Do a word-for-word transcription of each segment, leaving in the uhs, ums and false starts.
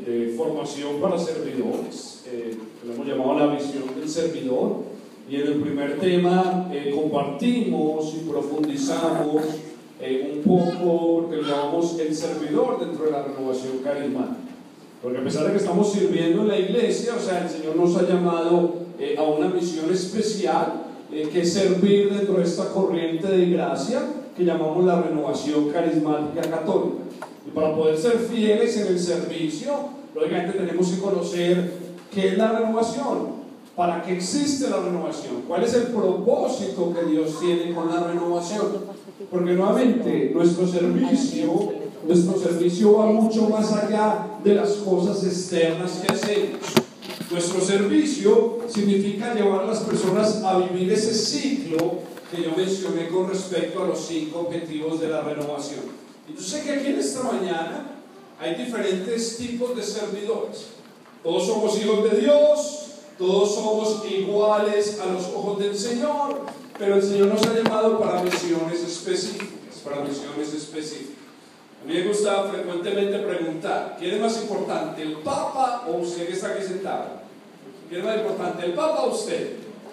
de formación para servidores, eh, que lo hemos llamado la visión del servidor, y en el primer tema eh, compartimos y profundizamos eh, un poco lo que llamamos el servidor dentro de la renovación carismática, porque a pesar de que estamos sirviendo en la iglesia, o sea, el Señor nos ha llamado eh, a una misión especial, eh, que es servir dentro de esta corriente de gracia que llamamos la renovación carismática católica. Y para poder ser fieles en el servicio, lógicamente tenemos que conocer qué es la renovación, para qué existe la renovación, cuál es el propósito que Dios tiene con la renovación. Porque nuevamente nuestro servicio, nuestro servicio va mucho más allá de las cosas externas que hacemos. Nuestro servicio significa llevar a las personas a vivir ese ciclo que yo mencioné con respecto a los cinco objetivos de la renovación. Y yo sé que aquí en esta mañana hay diferentes tipos de servidores. Todos somos hijos de Dios, todos somos iguales a los ojos del Señor, pero el Señor nos ha llamado para misiones específicas, para misiones específicas. A mí me gusta frecuentemente preguntar, ¿quién es más importante, el Papa o usted que está aquí sentado? ¿Quién es más importante, el Papa o usted?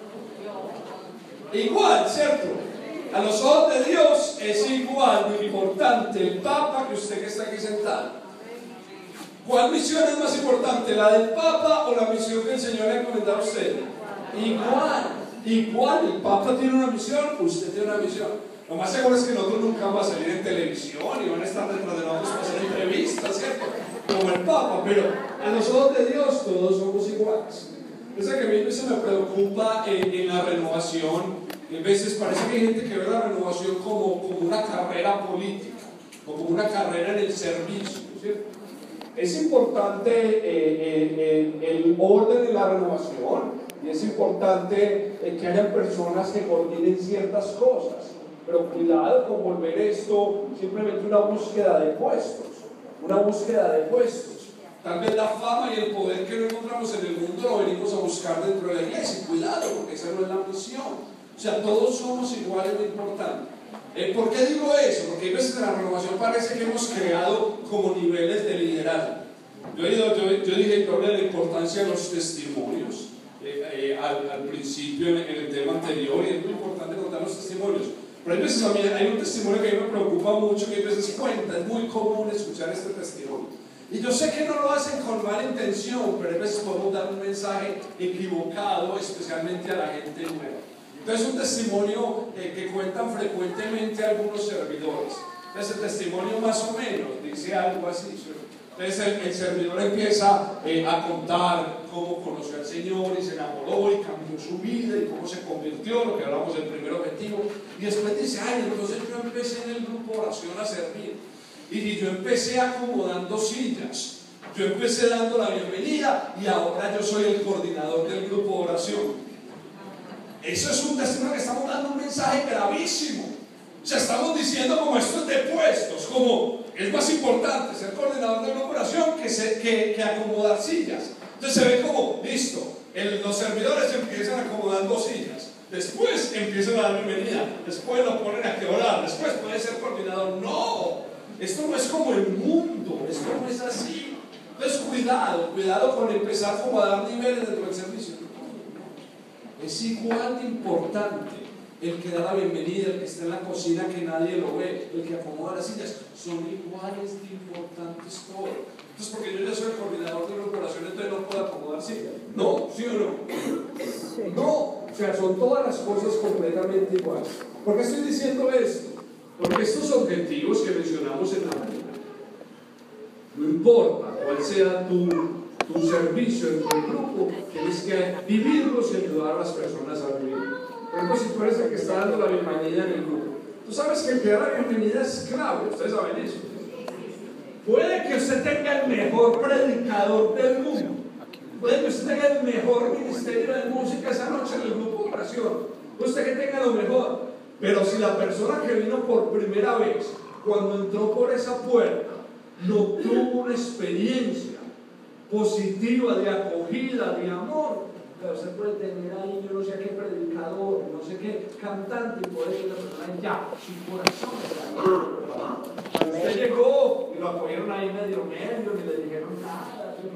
Igual, ¿cierto? A los ojos de Dios es igual de importante el Papa que usted que está aquí sentado. ¿Cuál misión es más importante, la del Papa o la misión que el Señor le ha encomendado a usted? Igual, igual, el Papa tiene una misión, usted tiene una misión. Lo más seguro es que nosotros nunca vamos a salir en televisión y van a estar detrás de nosotros para hacer entrevistas, ¿cierto? Como el Papa, pero a los ojos de Dios todos somos iguales. Es que a mí eso me preocupa en, en la renovación. A veces parece que hay gente que ve la renovación como, como una carrera política, como una carrera en el servicio, ¿cierto? Es importante eh, eh, el orden de la renovación y es importante eh, que haya personas que coordinen ciertas cosas, pero cuidado con volver esto simplemente una búsqueda de puestos, una búsqueda de puestos. Tal vez la fama y el poder que no encontramos en el mundo lo venimos a buscar dentro de la iglesia. Cuidado, porque esa no es la misión. O sea, todos somos iguales de importantes. Eh, ¿Por qué digo eso? Porque hay veces en la renovación parece que hemos creado como niveles de liderazgo. Yo, he ido, yo, yo dije que habla de la importancia de los testimonios eh, eh, al, al principio en, en el tema anterior, y es muy importante contar los testimonios. Pero hay veces a mí hay un testimonio que a mí me preocupa mucho, que a veces cuenta, es muy común escuchar este testimonio. Y yo sé que no lo hacen con mala intención, pero a veces podemos dar un mensaje equivocado, especialmente a la gente nueva. Entonces, un testimonio eh, que cuentan frecuentemente algunos servidores. Entonces, el testimonio más o menos dice algo así. Entonces, el, el servidor empieza eh, a contar cómo conoció al Señor y se enamoró y cambió su vida y cómo se convirtió, lo que hablamos del primer objetivo. Y después dice, ay, entonces yo empecé en el grupo de oración a servir. Y, y yo empecé acomodando sillas. Yo empecé dando la bienvenida y ahora yo soy el coordinador del grupo de oración. Eso es un testimonio que estamos dando un mensaje gravísimo. O sea, estamos diciendo como esto es de puestos, como es más importante ser coordinador de una operación que, se, que, que acomodar sillas. Entonces se ve como, listo, el, los servidores empiezan acomodando sillas, después empiezan a dar bienvenida, después lo ponen a que orar, después puede ser coordinador. No, esto no es como el mundo, esto no es así. Entonces cuidado, cuidado con empezar a acomodar niveles dentro del servicio. Es igual de importante el que da la bienvenida, el que está en la cocina que nadie lo ve, el que acomoda las sillas. Son iguales de importantes todos. Entonces, porque yo ya soy el coordinador de una operación, entonces no puedo acomodar sillas. No, ¿sí o no? No, o sea, son todas las cosas completamente iguales. ¿Por qué estoy diciendo esto? Porque estos objetivos que mencionamos en la mañana, no importa cuál sea tu, tu servicio en tu grupo, tienes que vivirlos y ayudar a las personas a vivir. Por ejemplo, si tú eres el que está dando la bienvenida en el grupo, tú sabes que el que da la bienvenida es clave, ustedes saben eso. Puede que usted tenga el mejor predicador del mundo, puede que usted tenga el mejor ministerio de música esa noche en el grupo de oración, usted que tenga lo mejor, pero si la persona que vino por primera vez, cuando entró por esa puerta, no tuvo una experiencia positiva de acogida, de amor, pero usted puede tener ahí, yo no sé qué predicador, no sé qué cantante, y puede que la persona ya, su corazón está ahí. Usted llegó y lo apoyaron ahí medio medio, ni le dijeron nada,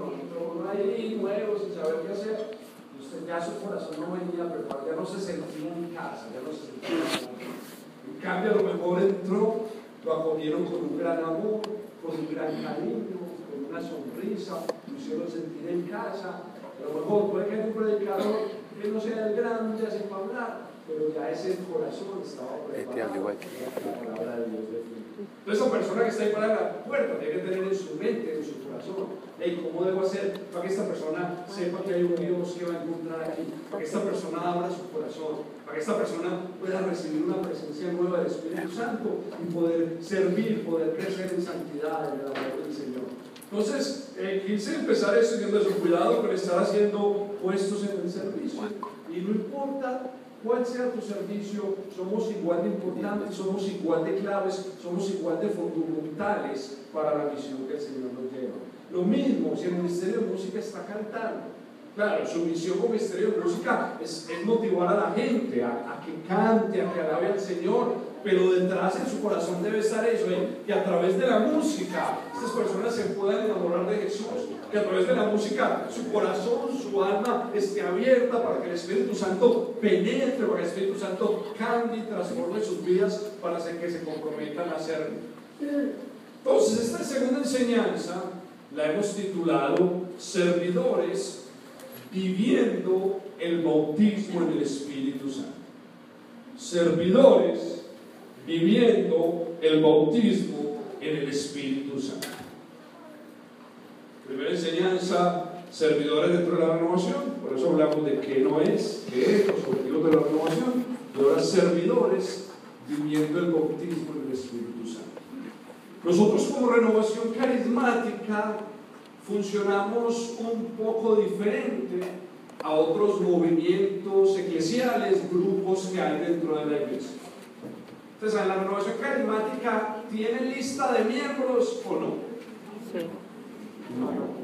vuelo, sin saber qué hacer. Y usted ya su corazón no venía preparado, ya no se sentía en casa, ya no se sentía en casa. En cambio, a lo mejor entró, lo acogieron con un gran amor, con un gran cariño, con una sonrisa, lo hicieron sentir en casa. A lo mejor puede que haya un predicador que no sea el grande así para hablar, pero ya ese corazón estaba preparado para la palabra de Dios de frente. Entonces, esa persona que está ahí para la puerta tiene que tener en su mente, en su corazón, hey, ¿cómo debo hacer para que esta persona sepa que hay un Dios que va a encontrar aquí? Para que esta persona abra su corazón, para que esta persona pueda recibir una presencia nueva del Espíritu Santo y poder servir, poder crecer en santidad en el amor del Señor. Entonces, eh, quise empezar esto diciendo eso, cuidado con estar haciendo puestos en el servicio. Y no importa cuál sea tu servicio, somos igual de importantes, somos igual de claves, somos igual de fundamentales para la misión que el Señor nos lleva. Lo mismo si el Ministerio de Música está cantando. Claro, su misión como Ministerio de Música es, es motivar a la gente a, a que cante, a que alabe al Señor, pero detrás en su corazón debe estar eso, ¿eh? Que a través de la música estas personas se puedan enamorar de Jesús, que a través de la música su corazón, su alma esté abierta para que el Espíritu Santo penetre, para que el Espíritu Santo cambie y transforme sus vidas para hacer que se comprometan a hacerlo. Entonces, esta segunda enseñanza la hemos titulado Servidores viviendo el bautismo en el Espíritu Santo. Servidores viviendo el bautismo en el Espíritu Santo. Primera enseñanza, servidores dentro de la renovación. Por eso hablamos de qué no es, qué es, los objetivos de la renovación. Y ahora servidores viviendo el bautismo en el Espíritu Santo. Nosotros como renovación carismática funcionamos un poco diferente a otros movimientos eclesiales, grupos que hay dentro de la iglesia. Entonces, ¿la renovación carismática tiene lista de miembros o no? Sí. No.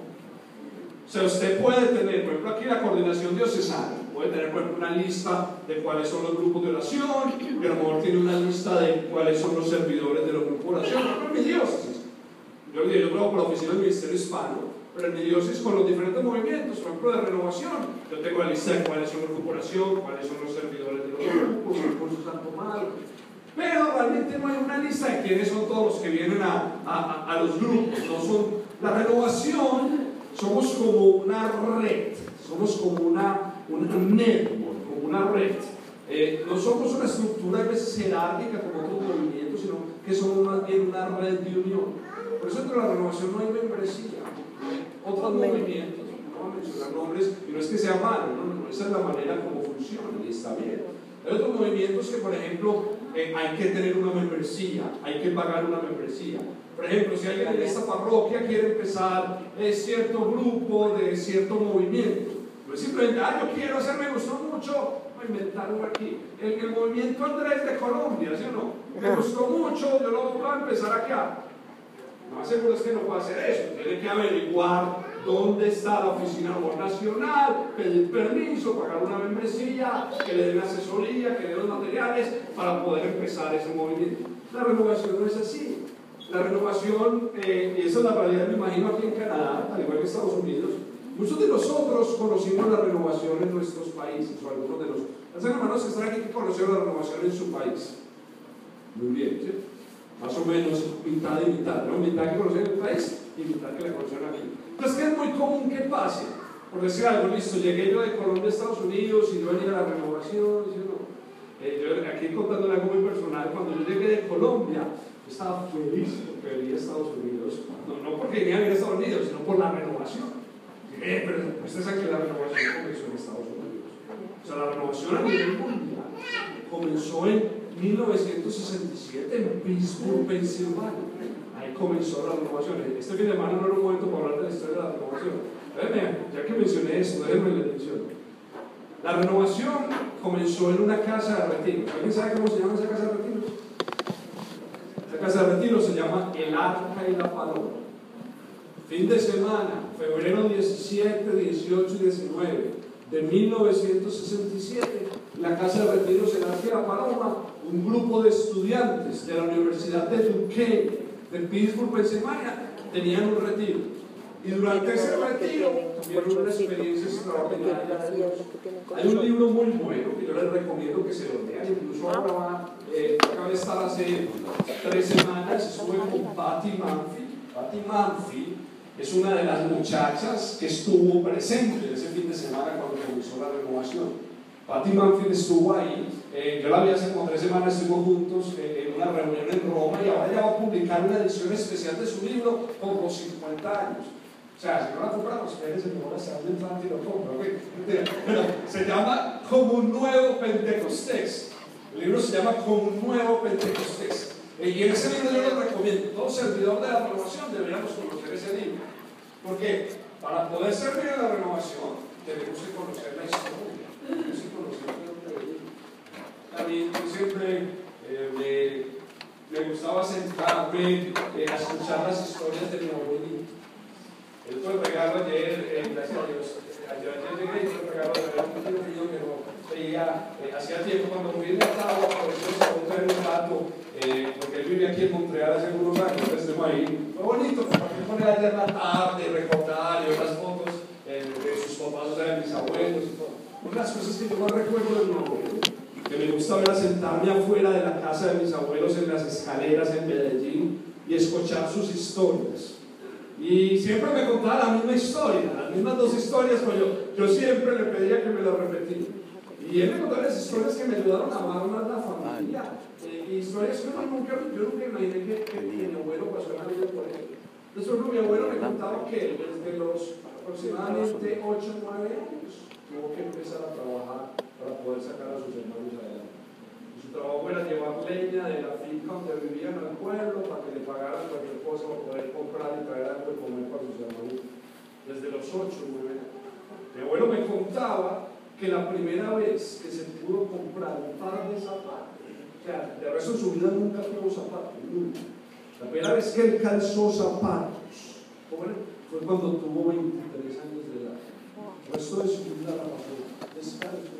O sea, usted puede tener, por ejemplo, aquí la coordinación diocesana, puede tener, por ejemplo, una lista de cuáles son los grupos de oración, y a lo mejor tiene una lista de cuáles son los servidores de los grupos de oración. Por ejemplo, en mi diócesis, yo, yo trabajo por la oficina del Ministerio Hispano, pero en mi diócesis con los diferentes movimientos, por ejemplo, de renovación, yo tengo la lista de cuáles son los grupos de oración, cuáles son los servidores de los grupos, los cursos Santo Mal. Pero realmente no hay una lista de quiénes son todos los que vienen a, a, a los grupos. No son, la renovación, somos como una red, somos como una, una network, como una red. Eh, no somos una estructura a veces jerárquica como otros movimientos, sino que somos más bien una red de unión. Por eso entre la renovación no hay membresía. Otros movimientos, no voy a mencionar nombres, y no es que sea malo, no, no, esa es la manera como funciona y está bien. Hay otros movimientos que, por ejemplo, eh, hay que tener una membresía, hay que pagar una membresía. Por ejemplo, si alguien en esta parroquia quiere empezar eh, cierto grupo de cierto movimiento, no es simplemente, ah, yo quiero hacer, me gustó mucho, voy a inventar uno aquí. El, el movimiento Andrés de Colombia, ¿sí o no? Me gustó mucho, yo lo voy a empezar acá. Lo más seguro es que no puede hacer eso, tiene que averiguar dónde está la oficina nacional, pedir permiso, pagar una membresía, que le den asesoría, que le den los materiales para poder empezar ese movimiento. La renovación no es así. La renovación, eh, y esa es la realidad, me imagino, aquí en Canadá, al igual que en Estados Unidos, muchos de nosotros conocimos la renovación en nuestros países, o algunos de los hermanos que están aquí que conocieron la renovación en su país. Muy bien, ¿sí? Más o menos mitad y mitad, ¿no? Mitad que conocieron en el país y mitad que la conocieron aquí. Entonces, que es muy común que pase. Por decir algo, listo, llegué yo de Colombia a Estados Unidos y yo venía a la renovación, ¿sí o no? Eh, yo aquí contándole algo muy personal, cuando yo llegué de Colombia, yo estaba feliz porque venía a Estados Unidos, no, no porque venía a venir a Estados Unidos, sino por la renovación. Eh, pero ustedes saben que la renovación comenzó en Estados Unidos. O sea, la renovación a nivel mundial comenzó en mil novecientos sesenta y siete en Pittsburgh, Pensilvania. Ahí comenzó la renovación. Este fin de semana no era un momento para hablar de la historia de la renovación. Déjenme, ya que mencioné eso, déjenme la atención. La renovación comenzó en una casa de retiros. ¿Alguien sabe cómo se llama esa casa de retiros? Esa casa de retiros se llama El Arca y la Paloma. Fin de semana, febrero diecisiete, dieciocho y diecinueve de mil novecientos sesenta y siete, la casa de retiros El Arca y la Paloma, un grupo de estudiantes de la Universidad de Duquesne de Pittsburgh, Pensilvania, tenían un retiro. Y durante ese retiro tuvieron una experiencia extraordinaria. Hay un libro muy bueno que yo les recomiendo que se lo lean. Incluso ahora va, eh, acaba de estar hace tres semanas, estuve con Patty Murphy. Patty Murphy es una de las muchachas que estuvo presente ese fin de semana cuando comenzó la renovación. Patty Murphy estuvo ahí, eh, yo la vi hace como tres semanas, estuvimos juntos eh, en una reunión en Roma, y ahora ella va a publicar una edición especial de su libro por los cincuenta años. O sea, si no la compramos, espérense, no la sal de infante y lo compro, ¿okay? Pero se llama Como un nuevo Pentecostés. El libro se llama Como un nuevo Pentecostés. Y en ese libro yo les recomiendo, todo servidor de la renovación deberíamos conocer ese libro. Porque para poder servir en la renovación tenemos que conocer la historia. Tenemos que conocer de dónde venimos. A mí siempre eh, me, me gustaba sentarme eh, a escuchar las historias de mi abuelito. Él fue el regalo ayer, eh, gracias a Dios. Ayer, ayer llegué y fue el regalo de ver un tío mío que no veía eh, hacía tiempo. Cuando fui de Ottawa, por eso se encontré un rato, eh, porque él vive aquí en Montreal hace algunos años, entonces estuvimos ahí. Fue bonito, porque poner ayer la tarde, recordar y ver las fotos eh, de sus papás, de mis abuelos y todo. Una de las cosas que yo más recuerdo de mi abuelo, que me gusta ver a sentarme afuera de la casa de mis abuelos en las escaleras en Medellín y escuchar sus historias. Y siempre me contaba la misma historia, las mismas dos historias, pero yo, yo siempre le pedía que me las repetiera. Y él me contaba las historias que me ayudaron a amar más la familia. Eh, historias que yo nunca, yo nunca imaginé que, que, que mi abuelo pasó en la vida por ejemplo. Entonces, mi abuelo me contaba que desde los aproximadamente ocho o nueve años tuvo que empezar a trabajar para poder sacar a sus hermanos adelante. Su trabajo era llevar leña de la finca donde vivían al pueblo para que le pagaran cualquier cosa para poder comprar y traer algo de comer para sus hermanos. Desde los ocho o nueve años. Mi abuelo me contaba que la primera vez que se pudo comprar un par de zapatos, o sea, de resto de su vida nunca tuvo zapatos, nunca. La primera vez que él calzó zapatos fue cuando tuvo veintitrés años de edad. El resto de su vida la pasó descalzo.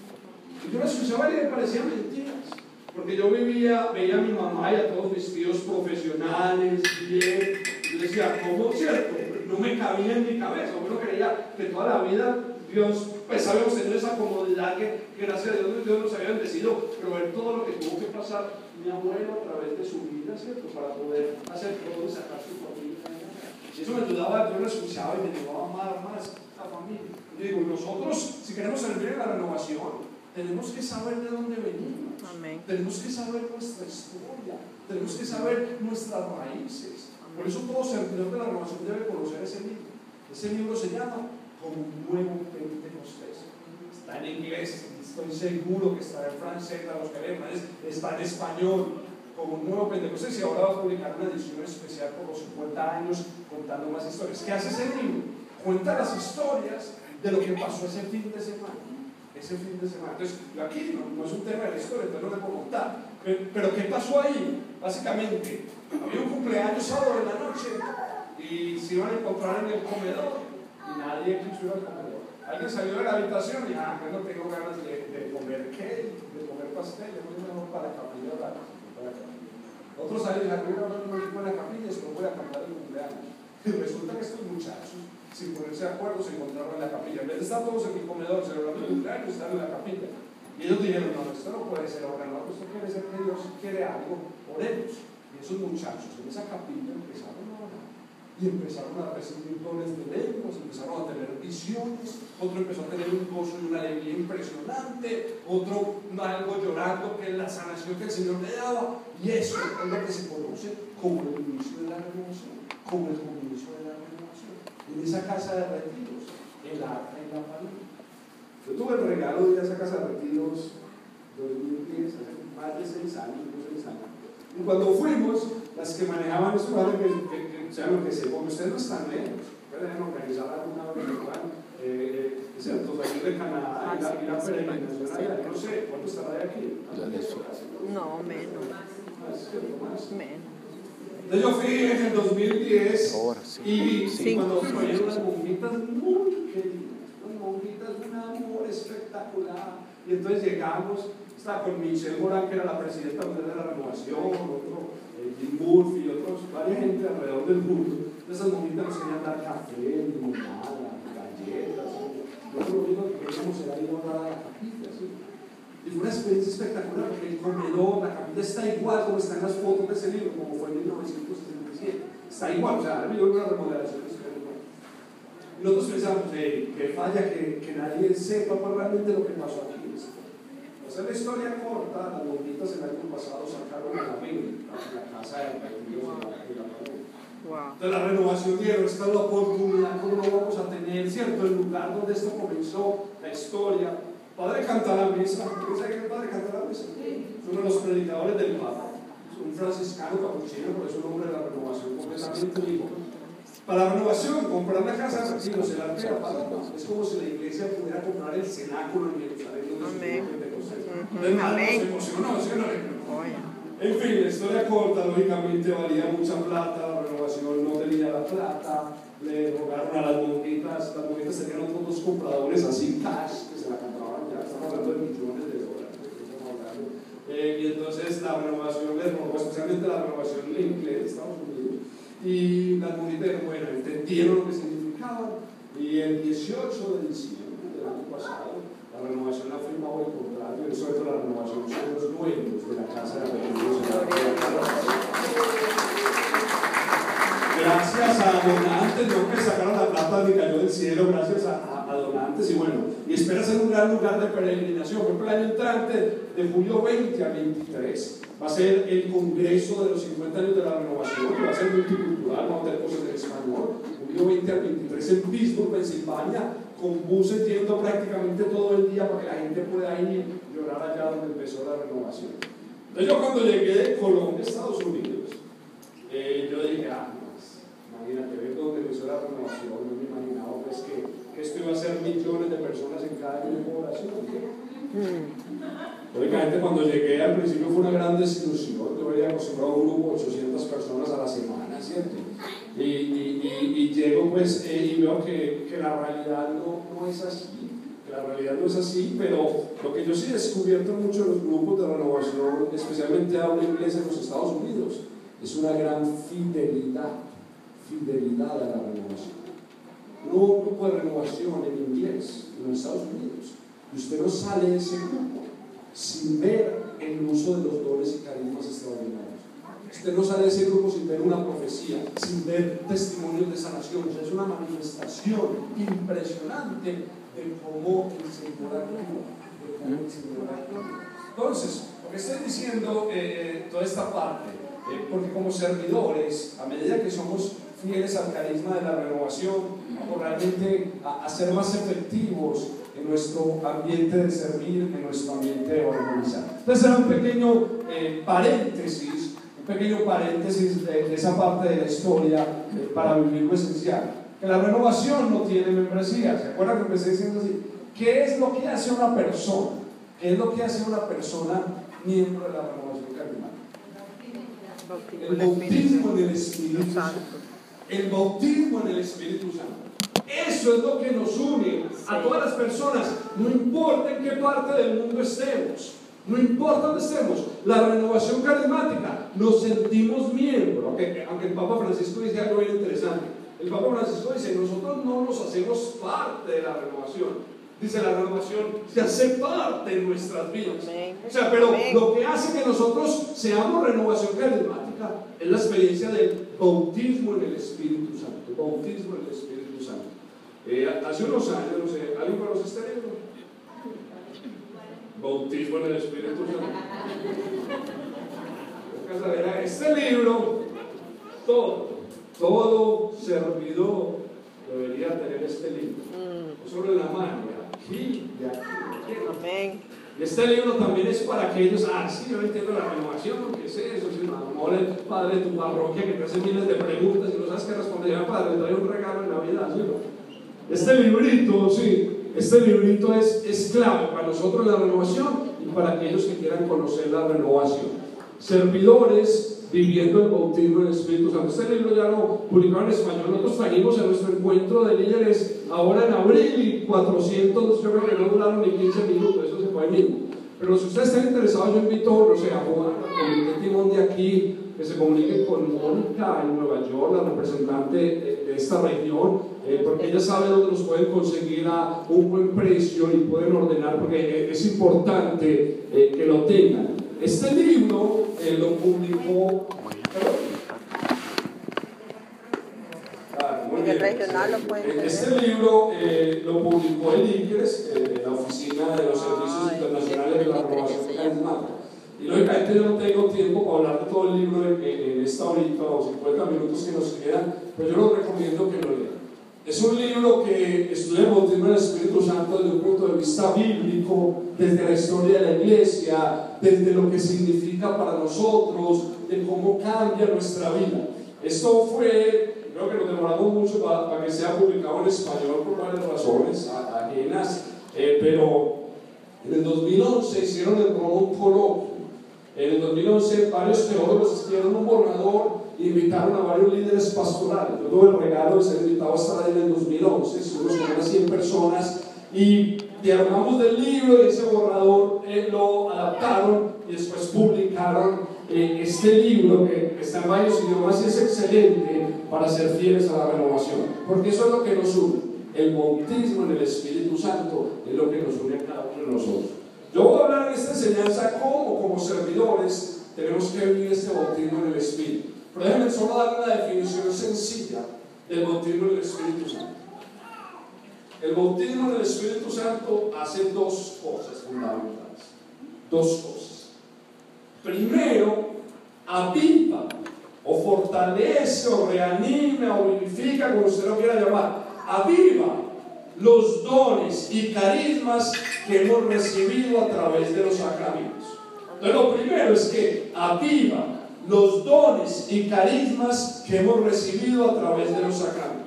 Y yo la escuchaba y me parecían mentiras, porque yo vivía, veía a mi mamá y a todos vestidos profesionales, bien, y yo decía, ¿cómo cierto? No me cabía en mi cabeza. Uno creía que toda la vida Dios, pues habíamos tenido esa comodidad que, que gracias a Dios, Dios nos había bendecido, pero ver todo lo que tuvo que pasar mi abuelo a través de su vida, ¿cierto? Para poder hacer todo y sacar su familia. Y eso me ayudaba, yo lo escuchaba y me ayudaba a amar más a la familia. Y digo, nosotros, si queremos servir en la renovación, tenemos que saber de dónde venimos. Amén. Tenemos que saber nuestra historia. Tenemos que saber nuestras raíces. Amén. Por eso todo servidor de la renovación debe conocer ese libro. Ese libro se llama Como un nuevo Pentecostés. Está en inglés, estoy seguro que está en francés, para los que leen, está en español, Como un nuevo Pentecostés, y ahora va a publicar una edición especial por los cincuenta años contando más historias. ¿Qué hace ese libro? Cuenta las historias de lo que pasó ese fin de semana. Ese fin de semana. Entonces, aquí no, no es un tema de la historia, entonces no le puedo contar. Pero, pero ¿qué pasó ahí? Básicamente, había un cumpleaños sábado en la noche y se iban a encontrar en el comedor y nadie quiso ir al comedor. Alguien salió de la habitación y ah, yo no tengo ganas de, de comer cake, de comer pastel, yo voy mejor para la capilla. Para la capilla. Otros salieron y dijeron, no, no, no, no, la capilla, sino voy a cantar el cumpleaños. Y resulta que estos muchachos, sin ponerse de acuerdo, se encontraron en la capilla. En vez de estar todos en el comedor celebrando el cumpleaños, están en la capilla. Y ellos dijeron, no, esto no puede ser ahora, no, esto quiere ser que Dios quiere algo, oremos. Y esos muchachos en esa capilla empezaron a orar. Y empezaron a recibir dones de lenguas, empezaron a tener visiones, otro empezó a tener un gozo y una alegría impresionante, otro algo llorando que es la sanación que el Señor le daba. Y eso es lo que se conoce como el inicio de la renovación, como el comienzo de la renovación. En esa casa de retiros, el arca y la familia. Yo tuve el regalo de ir a esa casa de retiros dos mil diez, hace más de seis años, no seis años. Y cuando fuimos, las que manejaban eso, para que, que, que sean lo que sé, porque ustedes no están lejos, pueden organizar alguna vez eh, eh, es el total de Canadá y la, y la peregrinación allá. No sé, ¿cuánto estará de aquí? No, menos. Más, menos. Entonces yo fui en el dos mil diez Ahora, sí. y, sí. y cuando fui unas monjitas muy queridas, unas monjitas de un amor espectacular. Y entonces llegamos, estaba con Michelle Morán, que era la presidenta de la renovación, otro, eh, Jim Murphy y otros, varias gente alrededor del mundo. Esas monjitas nos querían dar café, limonada, galletas. Nosotros lo único que queríamos era ir a orar a la capilla, ¿sí? Y fue una experiencia espectacular porque el comedor, la capilla está igual como están las fotos de ese libro, como fue en mil novecientos sesenta y siete. Está igual, o sea, ha habido una remodelación. Y nosotros pensamos, hey, que falla que, que nadie sepa pues, realmente lo que pasó aquí. Esa es la historia corta. Las monjitas el año pasado sacaron a la Biblia, la casa de Dios y la pared. Wow. De la renovación dieron, esta es la oportunidad, ¿cómo no vamos a tener, cierto? El lugar donde esto comenzó, la historia. Padre canta la misa. ¿Quién sabe que el padre canta la misa? Es uno de los predicadores del Papa. Es un franciscano capuchino, por eso el nombre de la renovación completamente vivo. Para la renovación, comprar la casa de retiros, el arte de la palabra, es como si la iglesia pudiera comprar el cenáculo en Jerusalén. Amén. Entonces, Amén. Se emocionó, ¿sí o no? En fin, la historia corta, lógicamente valía mucha plata, la renovación no tenía la plata, le rogaron a las monjitas, las monjitas tenían otros dos compradores así, cash, que se la compraban ya, estamos hablando de millones de dólares. Eh, y entonces la renovación les rogó, especialmente la renovación en inglés de Estados Unidos, y las monjitas, bueno, entendieron lo que significaba, y el dieciocho de diciembre del año pasado, la renovación ha firmado el contrato y sobre todo la renovación son los dueños de la casa de retiros. Gracias a donantes, no que sacaron la plata ni cayó del cielo, gracias a, a, a donantes y bueno, y espera ser un gran lugar de peregrinación. Por ejemplo, el año entrante, de julio veinte a veintitrés, va a ser el congreso de los cincuenta años de la renovación, que va a ser multicultural, vamos a tener cosas en español, julio veinte al veintitrés en Pittsburgh, Pensilvania, con buses yendo prácticamente todo el día para que la gente pueda ir y llorar allá donde empezó la renovación. Entonces yo cuando llegué de Colombia a Estados Unidos, eh, yo dije, ah, pues, imagínate, ver dónde empezó la renovación, no me imaginaba pues que, que esto iba a ser millones de personas en cada año de población. Lógicamente cuando llegué al principio fue una gran desilusión, yo había acostumbrado a un grupo de ochocientas personas a la semana, ¿cierto? Y, y, y, y llego pues eh, y veo que, que la realidad no, no es así, que la realidad no es así, pero lo que yo sí he descubierto en muchos de los grupos de renovación, especialmente habla inglés en los Estados Unidos, es una gran fidelidad, fidelidad a la renovación. No hubo un grupo de renovación en inglés en los Estados Unidos, y usted no sale de ese grupo sin ver el uso de los dones y carismas extraordinarios. Usted no sale de ese grupo sin ver una profecía, sin ver testimonios de sanación. O sea, es una manifestación impresionante de cómo el Señor actúa, de cómo el Señor actúa. Entonces, lo que estoy diciendo, eh, toda esta parte, eh, porque como servidores, a medida que somos fieles al carisma de la renovación, vamos realmente a, a ser más efectivos en nuestro ambiente de servir, en nuestro ambiente de evangelizar. Entonces era un pequeño eh, paréntesis, un pequeño paréntesis de, de esa parte de la historia eh, para vivir lo esencial. Que la renovación no tiene membresía. ¿Se acuerdan que empecé diciendo así? ¿Qué es lo que hace una persona? ¿Qué es lo que hace una persona miembro de la renovación carismática? El bautismo en el Espíritu Santo. El bautismo en el Espíritu Santo. Eso es lo que nos une a todas las personas, no importa en qué parte del mundo estemos, no importa dónde estemos. La renovación carismática, nos sentimos miembros, aunque, aunque el Papa Francisco dice algo bien interesante. El Papa Francisco dice, nosotros no nos hacemos parte de la renovación. Dice, la renovación se hace parte de nuestras vidas. O sea, pero lo que hace que nosotros seamos renovación carismática es la experiencia del bautismo en el Espíritu Santo. Bautismo en el Espíritu Santo. Eh, hace unos años, no sé, ¿alguien conoce este libro? Bautismo en el Espíritu Santo. Este libro, todo, todo servidor debería tener este libro. No solo en la mano, aquí y aquí. Amén. Y este libro también es para aquellos, ah, sí, yo entiendo la renovación, ¿qué es eso? Si a lo mejor el padre de tu parroquia que te hace miles de preguntas y no sabes qué responder, ya padre, le trae un regalo en Navidad, ¿sí? Este librito, sí, este librito es, es clave para nosotros en la renovación y para aquellos que quieran conocer la renovación. Servidores viviendo el bautismo del Espíritu Santo. Este libro ya lo publicaron en español. Nosotros trajimos en nuestro encuentro de líderes ahora en abril y cuatrocientos, yo creo que no duraron ni quince minutos, eso se fue ahí mismo. Pero si ustedes están interesados, yo invito, no sé, a Juan, a el timón de aquí, que se comuniquen con Mónica en Nueva York, la representante de, de esta región, eh, porque ella sabe dónde nos pueden conseguir a un buen precio y pueden ordenar, porque es importante eh, que lo tengan. Este libro eh, lo publicó... En el regional lo pueden tener. Este libro eh, lo publicó el I C R E S, eh, la Oficina de los Servicios Ay, Internacionales de la Renovación sí. Carismática. Y lógicamente yo no tengo tiempo para hablar de todo el libro en, en esta horita o cincuenta minutos que nos quedan, pero yo lo recomiendo que lo lean. Es un libro que estudia el bautismo del Espíritu Santo desde un punto de vista bíblico, desde la historia de la iglesia, desde lo que significa para nosotros, de cómo cambia nuestra vida. Esto fue, creo que nos demoramos mucho para, para que sea publicado en español por varias razones ajenas, eh, pero en el dos mil once hicieron en Roma un coloquio. En el dos mil once varios teólogos escribieron un borrador e invitaron a varios líderes pastorales. Yo tuve el regalo de ser invitado a estar ahí en el dos mil once, estuvimos con unas cien personas y dialogamos del libro y ese borrador eh, lo adaptaron y después publicaron eh, este libro que está en varios idiomas y es excelente para ser fieles a la renovación, porque eso es lo que nos une. El bautismo en el Espíritu Santo es lo que nos une a cada uno de nosotros. Yo voy a hablar en esta enseñanza cómo, como servidores, tenemos que vivir este bautismo en el Espíritu. Pero déjenme solo dar una definición sencilla del bautismo en el Espíritu Santo. El bautismo en el Espíritu Santo hace dos cosas fundamentales. Dos cosas. Primero, aviva, o fortalece, o reanima, o vivifica, como usted lo quiera llamar. Aviva los dones y carismas que hemos recibido a través de los sacramentos. Entonces, lo primero es que aviva los dones y carismas que hemos recibido a través de los sacramentos.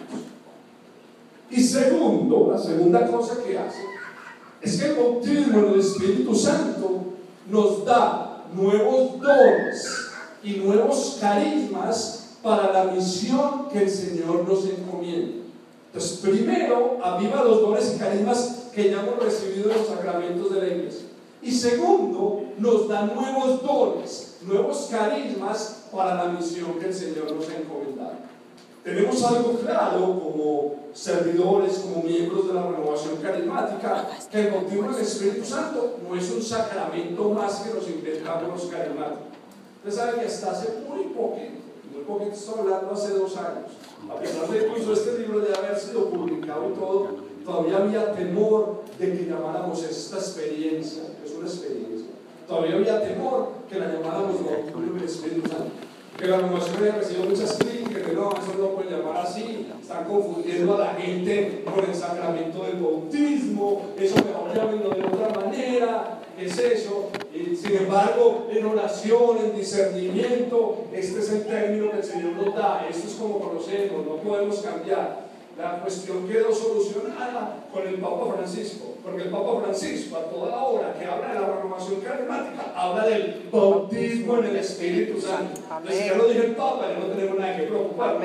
Y segundo, la segunda cosa que hace es que el bautismo en el Espíritu Santo nos da nuevos dones y nuevos carismas para la misión que el Señor nos encomienda. Entonces, primero, aviva los dones y carismas que ya hemos recibido en los sacramentos de la iglesia. Y segundo, nos da nuevos dones, nuevos carismas para la misión que el Señor nos ha encomendado. Tenemos algo claro como servidores, como miembros de la renovación carismática, que el bautismo del Espíritu Santo no es un sacramento más que nos inventamos los carismáticos. Ustedes saben que hasta hace muy poquito, muy poquito, estoy hablando hace dos años, a pesar de incluso este libro de haber sido publicado y todo, todavía había temor de que llamáramos esta experiencia, que es una experiencia, todavía había temor que la llamáramos bautismo del Espíritu Santo. Que la renovación había recibido muchas críticas, que no, eso no puede llamar así, están confundiendo a la gente con el sacramento del bautismo, eso mejor llámenlo de otra manera, ¿qué es eso? Y sin embargo, en oración, en discernimiento, este es el término que el Señor nos da, esto es como conocemos, no podemos cambiar. La cuestión quedó solucionada con el Papa Francisco, porque el Papa Francisco, a toda la hora que habla de la renovación carismática, habla del bautismo en el Espíritu Santo. Entonces, ya lo dijo el Papa, ya no tenemos nada que preocuparnos.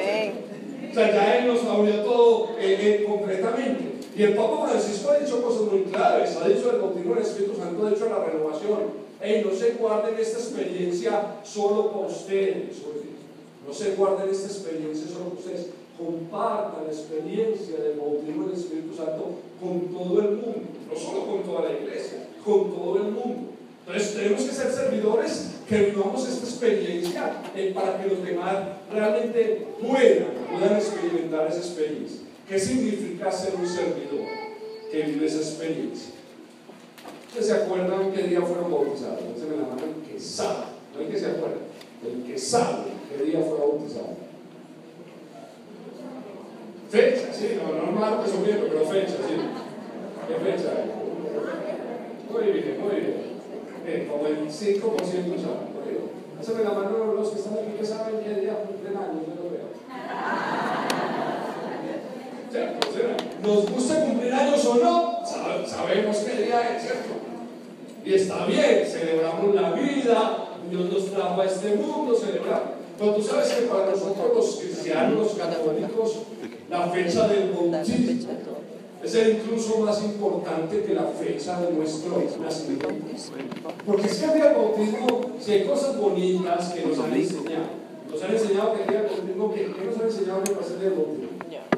O sea, ya él nos habló todo eh, eh, concretamente. Y el Papa Francisco ha dicho cosas muy claves, ha dicho el bautismo en el Espíritu Santo, ha dicho la renovación. Ey, no se guarden esta experiencia solo para ustedes, no se guarden esta experiencia solo para ustedes. Compartan la experiencia del bautismo del Espíritu Santo con todo el mundo, no solo con toda la iglesia, con todo el mundo. Entonces tenemos que ser servidores que vivamos esta experiencia eh, para que los demás realmente puedan, puedan experimentar esa experiencia. ¿Qué significa ser un servidor que vive esa experiencia? ¿Ustedes se acuerdan qué día fueron bautizados? Se me la mano el que sabe, no el que se acuerda, el que sabe qué día fue bautizado. Fecha, sí, no, no normal que subiendo, pero fecha, sí. ¿Qué fecha es? Muy bien, muy bien. Eh, como el cinco por ciento saben, muy bien. Háganme la mano los que están aquí que saben qué día cumplen años, yo lo veo. ¿Cierto? ¿Cierto? Nos gusta cumplir años o no, sabemos qué día es, ¿cierto? Y está bien, celebramos la vida, Dios nos trajo a este mundo, celebramos. Pero tú sabes que para nosotros los cristianos, los católicos, la fecha del bautismo es ser incluso más importante que la fecha de nuestro nacimiento. Porque es que el día del bautismo, si hay cosas bonitas que nos han enseñado, nos han enseñado que el día del bautismo, ¿qué, qué nos han enseñado que pasa el día del bautismo?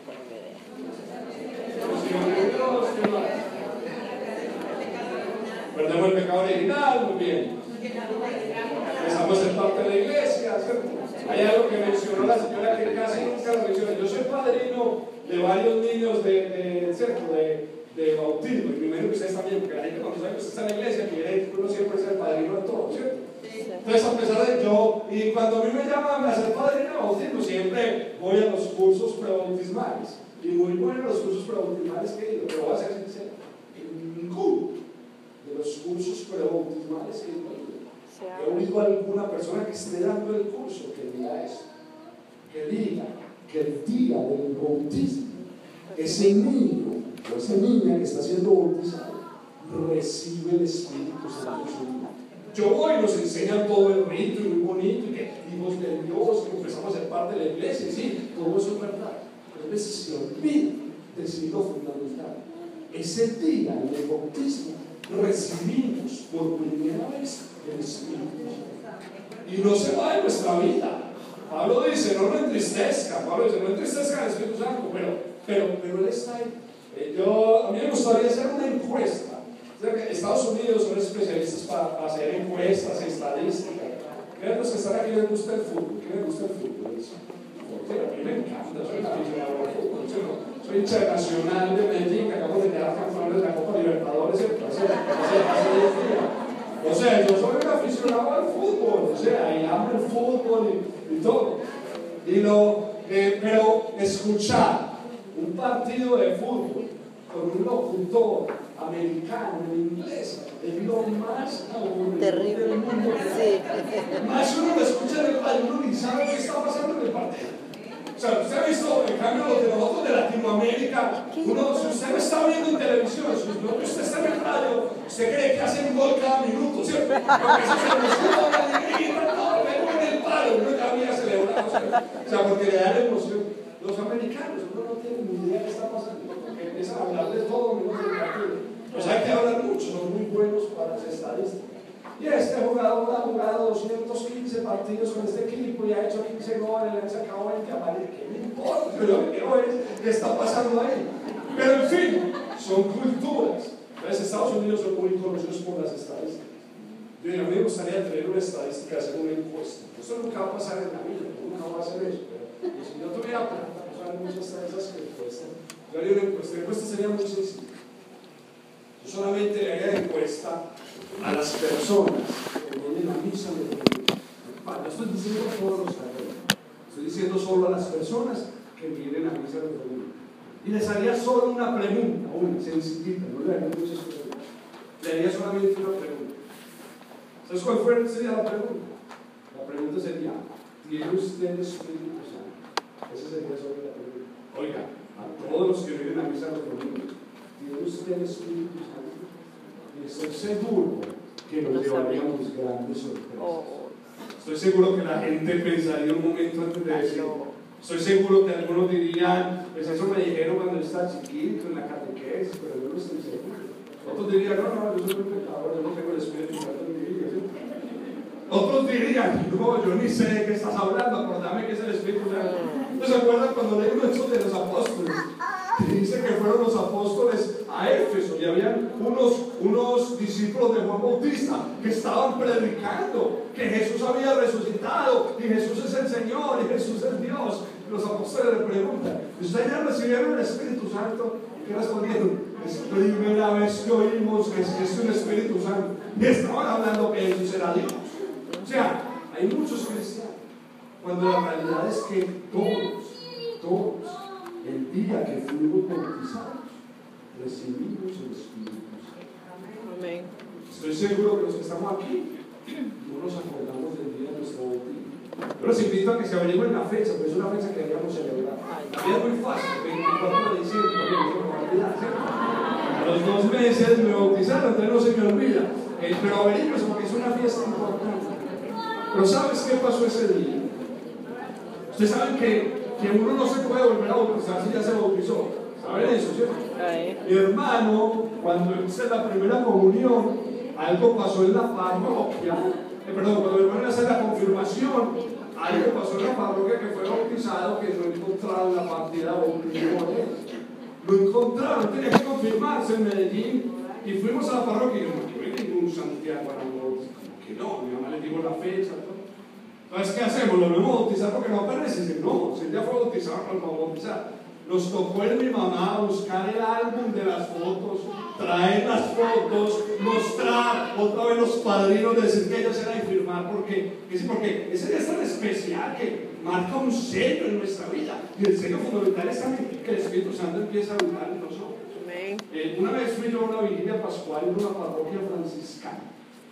Perdemos el pecado original, muy bien. Empezamos a ser parte de la iglesia, ¿cierto? Hay algo que mencionó la señora que casi nunca lo menciona. Yo soy padrino de varios niños de, de, ¿cierto? de, de bautismo, y primero que ustedes también, porque la gente cuando sabe que usted está en la iglesia quiere uno siempre ser padrino de todo, ¿cierto? Entonces, a pesar de yo, y cuando a mí me llaman a ser padrino de bautismo, siempre voy a los cursos prebautismales. Y muy buenos los cursos prebautismales que he ido, pero voy a ser sincero, en ninguno de los cursos prebautismales que he ido, he oído a alguna persona que esté dando el curso que diga eso, que diga que el día del bautismo, ese niño o esa niña que está siendo bautizado recibe el Espíritu Santo en su vida. Yo voy y nos enseñan todo el rito y muy bonito, y que hijos de Dios, que empezamos a ser parte de la iglesia, y sí, todo eso es verdad. Pero a veces se olvida decir lo fundamental. Ese día en el bautismo recibimos por primera vez el Espíritu Santo. Y no se va de nuestra vida. Pablo dice, no lo entristezca. Pablo dice, no entristezca al Espíritu Santo, pero, pero, pero él está ahí. Eh, yo, a mí me gustaría hacer una encuesta. O sea, que Estados Unidos son especialistas para, para hacer encuestas, estadísticas. ¿Quiénes los que están aquí les gusta el fútbol? ¿Quién les gusta el fútbol? Porque a mí me encanta, soy aficionado al fútbol. Soy internacional de Medellín, que acabo de quedar campeones de la Copa Libertadores hace diez días. O sea, yo soy un aficionado al fútbol, o sea, y amo el fútbol y, y todo. Y lo, eh, pero escuchar un partido de fútbol con un locutor americano en inglés es lo más aburrido terrible del mundo. Sí. Más uno lo escucha en el país, uno ni sabe qué está pasando en el partido. O sea, usted ha visto, en cambio, los de nosotros de Latinoamérica, uno, si usted lo está viendo en televisión, si no que usted está en el radio, usted cree que hacen gol cada minuto, ¿cierto? Porque si se nos sube la alegría, no, pegó en el palo, uno ya había celebrado, o sea, porque le da emoción. Los americanos, uno no tiene ni idea de qué está pasando, porque empiezan a hablar de todo menos del partido. Pues hay que hablar mucho, son muy buenos para las estadísticas. Y este jugador ha jugado doscientos quince partidos con este equipo y ha hecho quince goles, le han sacado veinte amarillos. ¿Qué me importa? Yo lo que quiero es qué está pasando ahí. Pero en fin, son culturas. Entonces, Estados Unidos son muy conocidos por las estadísticas. Yo a mí me gustaría tener una estadística, hacer una encuesta. Eso nunca va a pasar en la vida, nunca va a hacer eso. Pero si yo tuviera plata, pues hay muchas de esas que encuestan. Yo haría una encuesta. La encuesta sería muy sencilla. Yo solamente le haría la encuesta a las personas que vienen a misa de domingo. No estoy diciendo a todos los católicos, estoy diciendo solo a las personas que vienen a misa de domingo. Y les haría solo una pregunta, una sencillita, no le haría muchas cosas. Le haría solamente una pregunta. ¿Sabes cuál fue, sería la pregunta? La pregunta sería, ¿tiene usted el Espíritu Santo? Esa sería solo la pregunta. Oiga, a todos los que vienen a misa de domingo, ¿tiene usted el Espíritu Santo? Y estoy seguro que nos llevaríamos grandes sorpresas. Estoy seguro que la gente pensaría un momento antes de decirlo. Estoy seguro que algunos dirían, pues eso me dijeron cuando yo estaba chiquito en la catequesis, pero yo no estoy seguro. Otros dirían, no, no, yo soy un pecador, yo no tengo el Espíritu Santo en mi vida. ¿Sí? Otros dirían, no, yo ni sé de qué estás hablando, acordame que es el Espíritu Santo. ¿No se acuerdan cuando leímos eso de los apóstoles? Dice que fueron los apóstoles a Éfeso y habían unos, unos discípulos de Juan Bautista que estaban predicando que Jesús había resucitado y Jesús es el Señor y Jesús es Dios. Los apóstoles le preguntan, ¿ustedes ya recibieron el Espíritu Santo? ¿Y qué respondieron? Es primera vez que oímos que existe un Espíritu Santo. Y estaban hablando que Jesús era Dios. O sea, hay muchos cristianos, cuando la realidad es que todos, todos, el día que fuimos bautizados, recibimos el Espíritu Santo. Amén. Estoy seguro que los que estamos aquí no nos acordamos del día de nuestro bautismo. Yo los invito a que se averigüen la fecha, porque es una fecha que deberíamos celebrar. La vida es muy fácil, veinticuatro de diciembre, a los dos meses me bautizaron, entonces no se me olvida. Eh, pero averigüen porque es una fiesta importante. Pero ¿sabes qué pasó ese día? Ustedes saben que que uno no se puede volver a bautizar si ya se bautizó. ¿Saben eso, cierto? Ay. Mi hermano, cuando hice la primera comunión, algo pasó en la parroquia, eh, perdón, cuando mi hermano hizo la confirmación, algo pasó en la parroquia que fue bautizado que no encontraron la partida bautismo de él. Lo encontraron, tenía que confirmarse en Medellín y fuimos a la parroquia y yo no tuve ningún Santiago para bautizar. Como que no, mi mamá le dijo la fecha. Todo. Entonces, ¿qué hacemos? ¿Lo vamos a bautizar porque no aparece? Dice, no, si él ya fue bautizado, no lo vamos a bautizar. Nos tocó en mi mamá buscar el álbum de las fotos, traer las fotos, mostrar otra vez los padrinos, decir que ellos eran y firmar, porque, porque ese día es tan especial que marca un sello en nuestra vida. Y el sello fundamental es también que el Espíritu Santo empieza a habitar en nosotros. Eh, una vez fui yo a una vigilia pascual en una parroquia franciscana.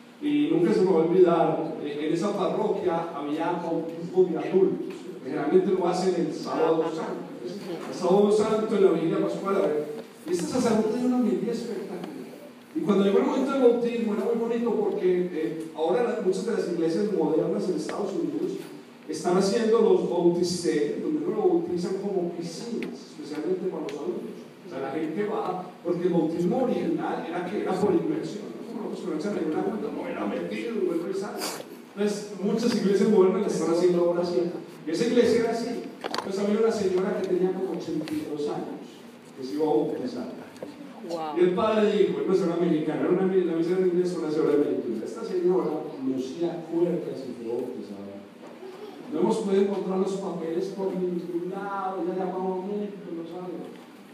Y nunca se me va a olvidar, eh, en esa parroquia había bautismo de adultos. Generalmente lo hacen el sábado santo. El sábado santo en la vigilia pascual, a ver. Y este sacerdote tiene una medida espectacular. Y cuando llegó el momento del bautismo era muy bonito porque eh, ahora muchas de las iglesias modernas en Estados Unidos están haciendo los bautisterios, donde no lo bautizan como piscinas, especialmente para los adultos. O sea, la gente va, porque el bautismo original era que era por inmersión. Nosotros conocemos en una cuenta, no era metido, no era sal. Entonces, muchas iglesias modernas la están haciendo ahora así. Y esa iglesia era así. Entonces, había una señora que tenía como ochenta y dos años, que se iba a bautizar. Wow. Y el padre dijo, es una señora mexicana, era una, la misión en inglés, una señora mexicana. Esta señora no se acuerda si fue bautizada. No hemos podido encontrar los papeles por ningún lado, ya llamamos mucho, no sabemos.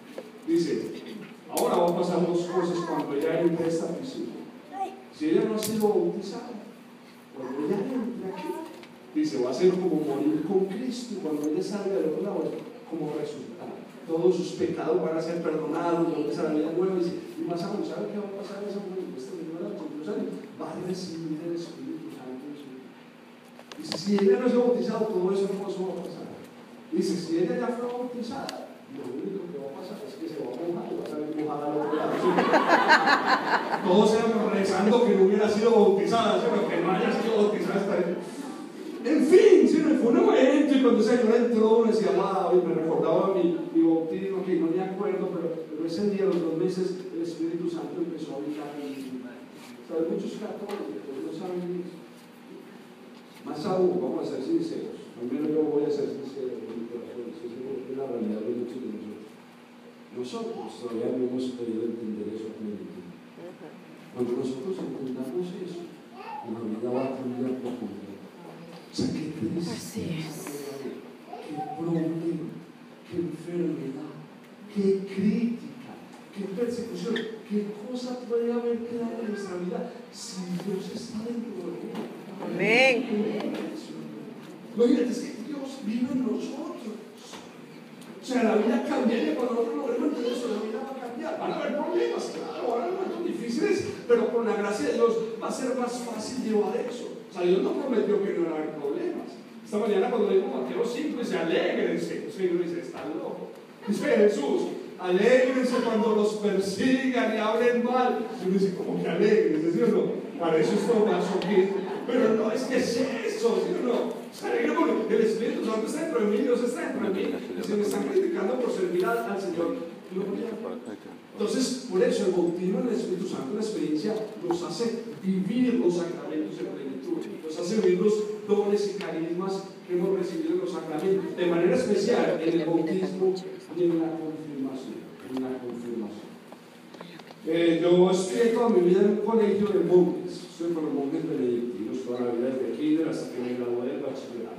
Dice, ahora va a pasar dos cosas cuando ella entre a esta piscina. Si ella no ha sido bautizada, cuando ella entre aquí, dice, va a ser como morir con Cristo, y cuando ella salga del otro lado, como resucitar. Todos sus pecados van a ser perdonados, va a empezar la vida nueva. Dice, y más aún, ¿sabe qué va a pasar a esa mujer? Esta señora de ochenta y dos años va a recibir el Espíritu Santo en su vida. Dice, si ella no se ha bautizado, todo eso hermoso va a pasar. Dice, si ella ya fue bautizada, lo único que va a pasar es que se va a mojar y va a salir mojada al otro lado. Todos éramos rezando que no hubiera sido bautizada, pero que no haya sido bautizada hasta él. En fin, sí, fue un momento y cuando esa señora entró me decía, wow, y me recordaba mi, mi bautismo, que no me acuerdo, pero, pero ese día, los dos meses, el Espíritu Santo empezó a habitar en mi vida. ¿Sabes? Muchos católicos no saben eso. Más aún, vamos a ser sinceros. Primero yo voy a ser sincero en mi corazón, eso es la realidad de muchos de nosotros. Nosotros todavía no hemos podido entender eso plenamente. Cuando nosotros entendamos eso, la vida va a cambiar por completo. O sea, qué tristeza, qué problema, qué enfermedad, qué crítica, qué persecución, qué cosa puede haber quedado en nuestra vida si Dios está dentro de ella. Amén. Imagínate, es que Dios vive en nosotros. O sea, la vida cambiaría cuando nosotros logremos entender eso, la vida va a cambiar. Van a haber problemas, claro, van a haber momentos difíciles, pero con la gracia de Dios va a ser más fácil llevar eso. O sea, Dios no prometió que no iba a haber problemas. Esta mañana cuando leímos Mateo cinco dice, alégrense. El Señor dice, están locos. Dice Jesús, alégrense cuando los persigan y hablen mal. Y uno dice, ¿cómo que alégrense? ¿Sí o no? Para eso es todo masoquismo. Pero no, es que es eso, ¿sí o no? Se alegra porque el Espíritu Santo está dentro de mí, Dios está dentro de mí. Y se me están criticando por servir al, al Señor. Entonces, por eso el bautismo en el Espíritu Santo, la experiencia, nos hace vivir los sacramentos en plenitud, nos hace vivir los dones y carismas que hemos recibido en los sacramentos, de manera especial en el bautismo y en la confirmación. En la confirmación. Eh, yo estudié toda mi vida en un colegio de monjes, soy con los monjes benedictinos, toda la vida desde kinder hasta que me gradué del bachillerato.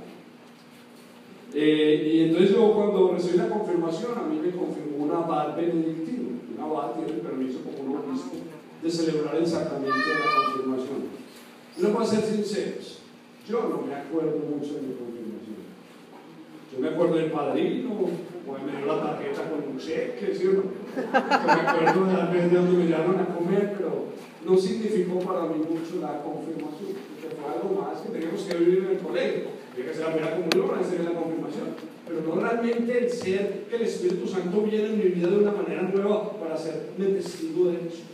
Eh, y entonces yo cuando recibí la confirmación, a mí me confirmó un abad benedictino. Un abad tiene el permiso como un obispo de celebrar el sacramento de la confirmación. No voy a ser sinceros, yo no me acuerdo mucho de mi confirmación. Yo me acuerdo del padrino, o me dio la tarjeta con un cheque, ¿sí o no? Yo me acuerdo de las veces donde me llevaron a comer, pero no significó para mí mucho la confirmación, porque fue algo más que teníamos que vivir en el colegio. Tiene que ser la primera comunión, esa es la confirmación. Pero no realmente el ser que el Espíritu Santo viene en mi vida de una manera nueva para hacerme testigo de Jesús.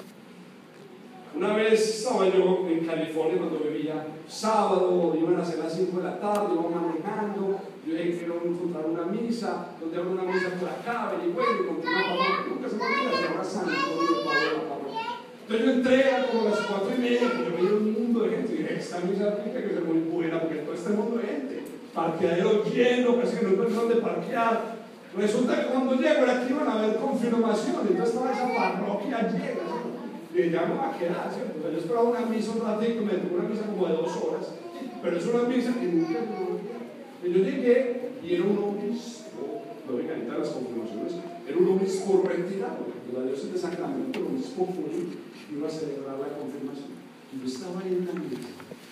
Una vez estaba yo en California cuando vivía sábado, iban a ser las cinco de la tarde, iba manejando, Yo dije, quiero encontrar una misa, donde hago una misa por acá, y bueno, y encontré una parroquia, nunca se me olvida, se llama San Antonio de Padua, la parroquia. Entonces yo entré a como a las cuatro y media, y yo veía un mundo de gente, y dije, esta misa tiene que ser muy buena, porque todo este mundo de gente, parqueadero lleno, casi que no encuentro dónde parquear. Resulta que cuando llego era que iban a haber confirmación, entonces estaba esa parroquia llena, ¿sí? Y ya me va a quedar, ¿cierto? Yo esperaba una misa un ratito, me tuvo una misa como de dos horas, pero es una misa que nunca me. Y yo llegué y era un obispo, lo voy a cantar las confirmaciones, era un obispo retirado, de la diócesis de Sacramento, el obispo fue y iba a celebrar la confirmación. Y yo estaba ahí en la misa.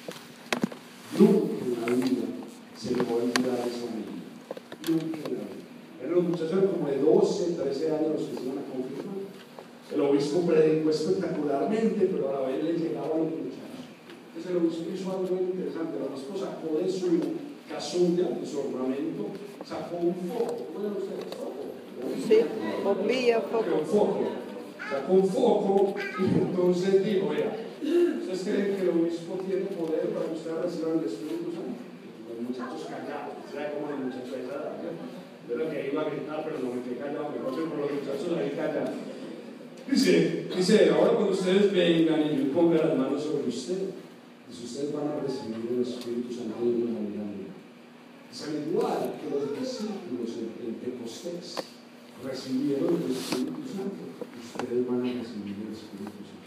Nunca en la vida se le va a olvidar esa misa. Nunca en la vida. Eran los muchachos como de doce, trece años los que se iban a confirmar. El obispo predicó espectacularmente, pero a la vez le llegaban los muchachos. Entonces el obispo hizo algo muy interesante. El obispo sacó de su casulla, de su ornamento, sacó un foco. ¿Cómo llaman ustedes? ¿Foco? Sí, bombilla, foco. Un foco. Sacó un foco y entonces dijo, vea, ¿ustedes creen que el obispo tiene poder para que ustedes reciban el Espíritu Santo? Los muchachos callados, ¿sabe cómo el muchacho de esa edad? Yo lo que iba a gritar, pero no me quedé callado, mejor que por los muchachos ahí callados. Dice, dice, ahora cuando ustedes vengan y yo ponga las manos sobre ustedes, dice, ustedes van a recibir el Espíritu Santo de una manera nueva. Es al igual que los discípulos en Pentecostés recibieron el Espíritu Santo, ustedes van a recibir el Espíritu Santo.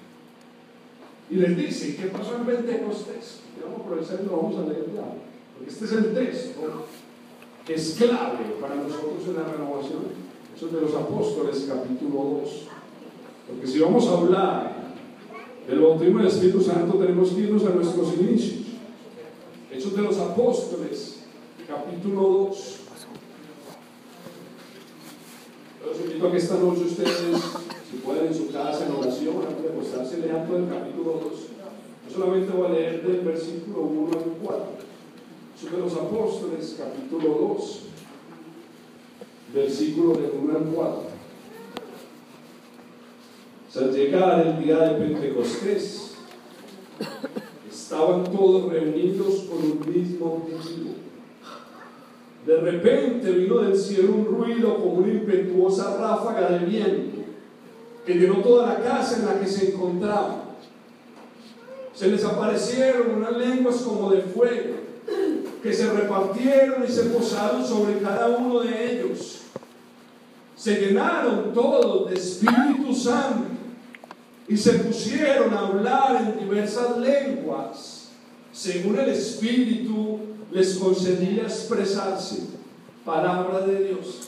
Y les dice, ¿qué pasó en Pentecostés? Vamos a aprovechar y lo vamos a leer ya, porque este es el texto que es clave para nosotros en la renovación. Eso es de los Apóstoles, capítulo dos. Porque si vamos a hablar del bautismo del Espíritu Santo, tenemos que irnos a nuestros inicios. Hechos de los Apóstoles, capítulo dos. Los invito a que esta noche ustedes, si pueden en su casa, en oración, antes de acostarse, lean todo el capítulo dos. Yo solamente voy a leer del versículo uno al cuatro. Hechos de los Apóstoles, capítulo dos, versículo del uno al cuatro. Al llegar el día de Pentecostés, estaban todos reunidos con un mismo objetivo. De repente vino del cielo un ruido como una impetuosa ráfaga de viento que llenó toda la casa en la que se encontraban. Se les aparecieron unas lenguas como de fuego que se repartieron y se posaron sobre cada uno de ellos. Se llenaron todos de Espíritu Santo y se pusieron a hablar en diversas lenguas, según el Espíritu les concedía expresarse. Palabra de Dios.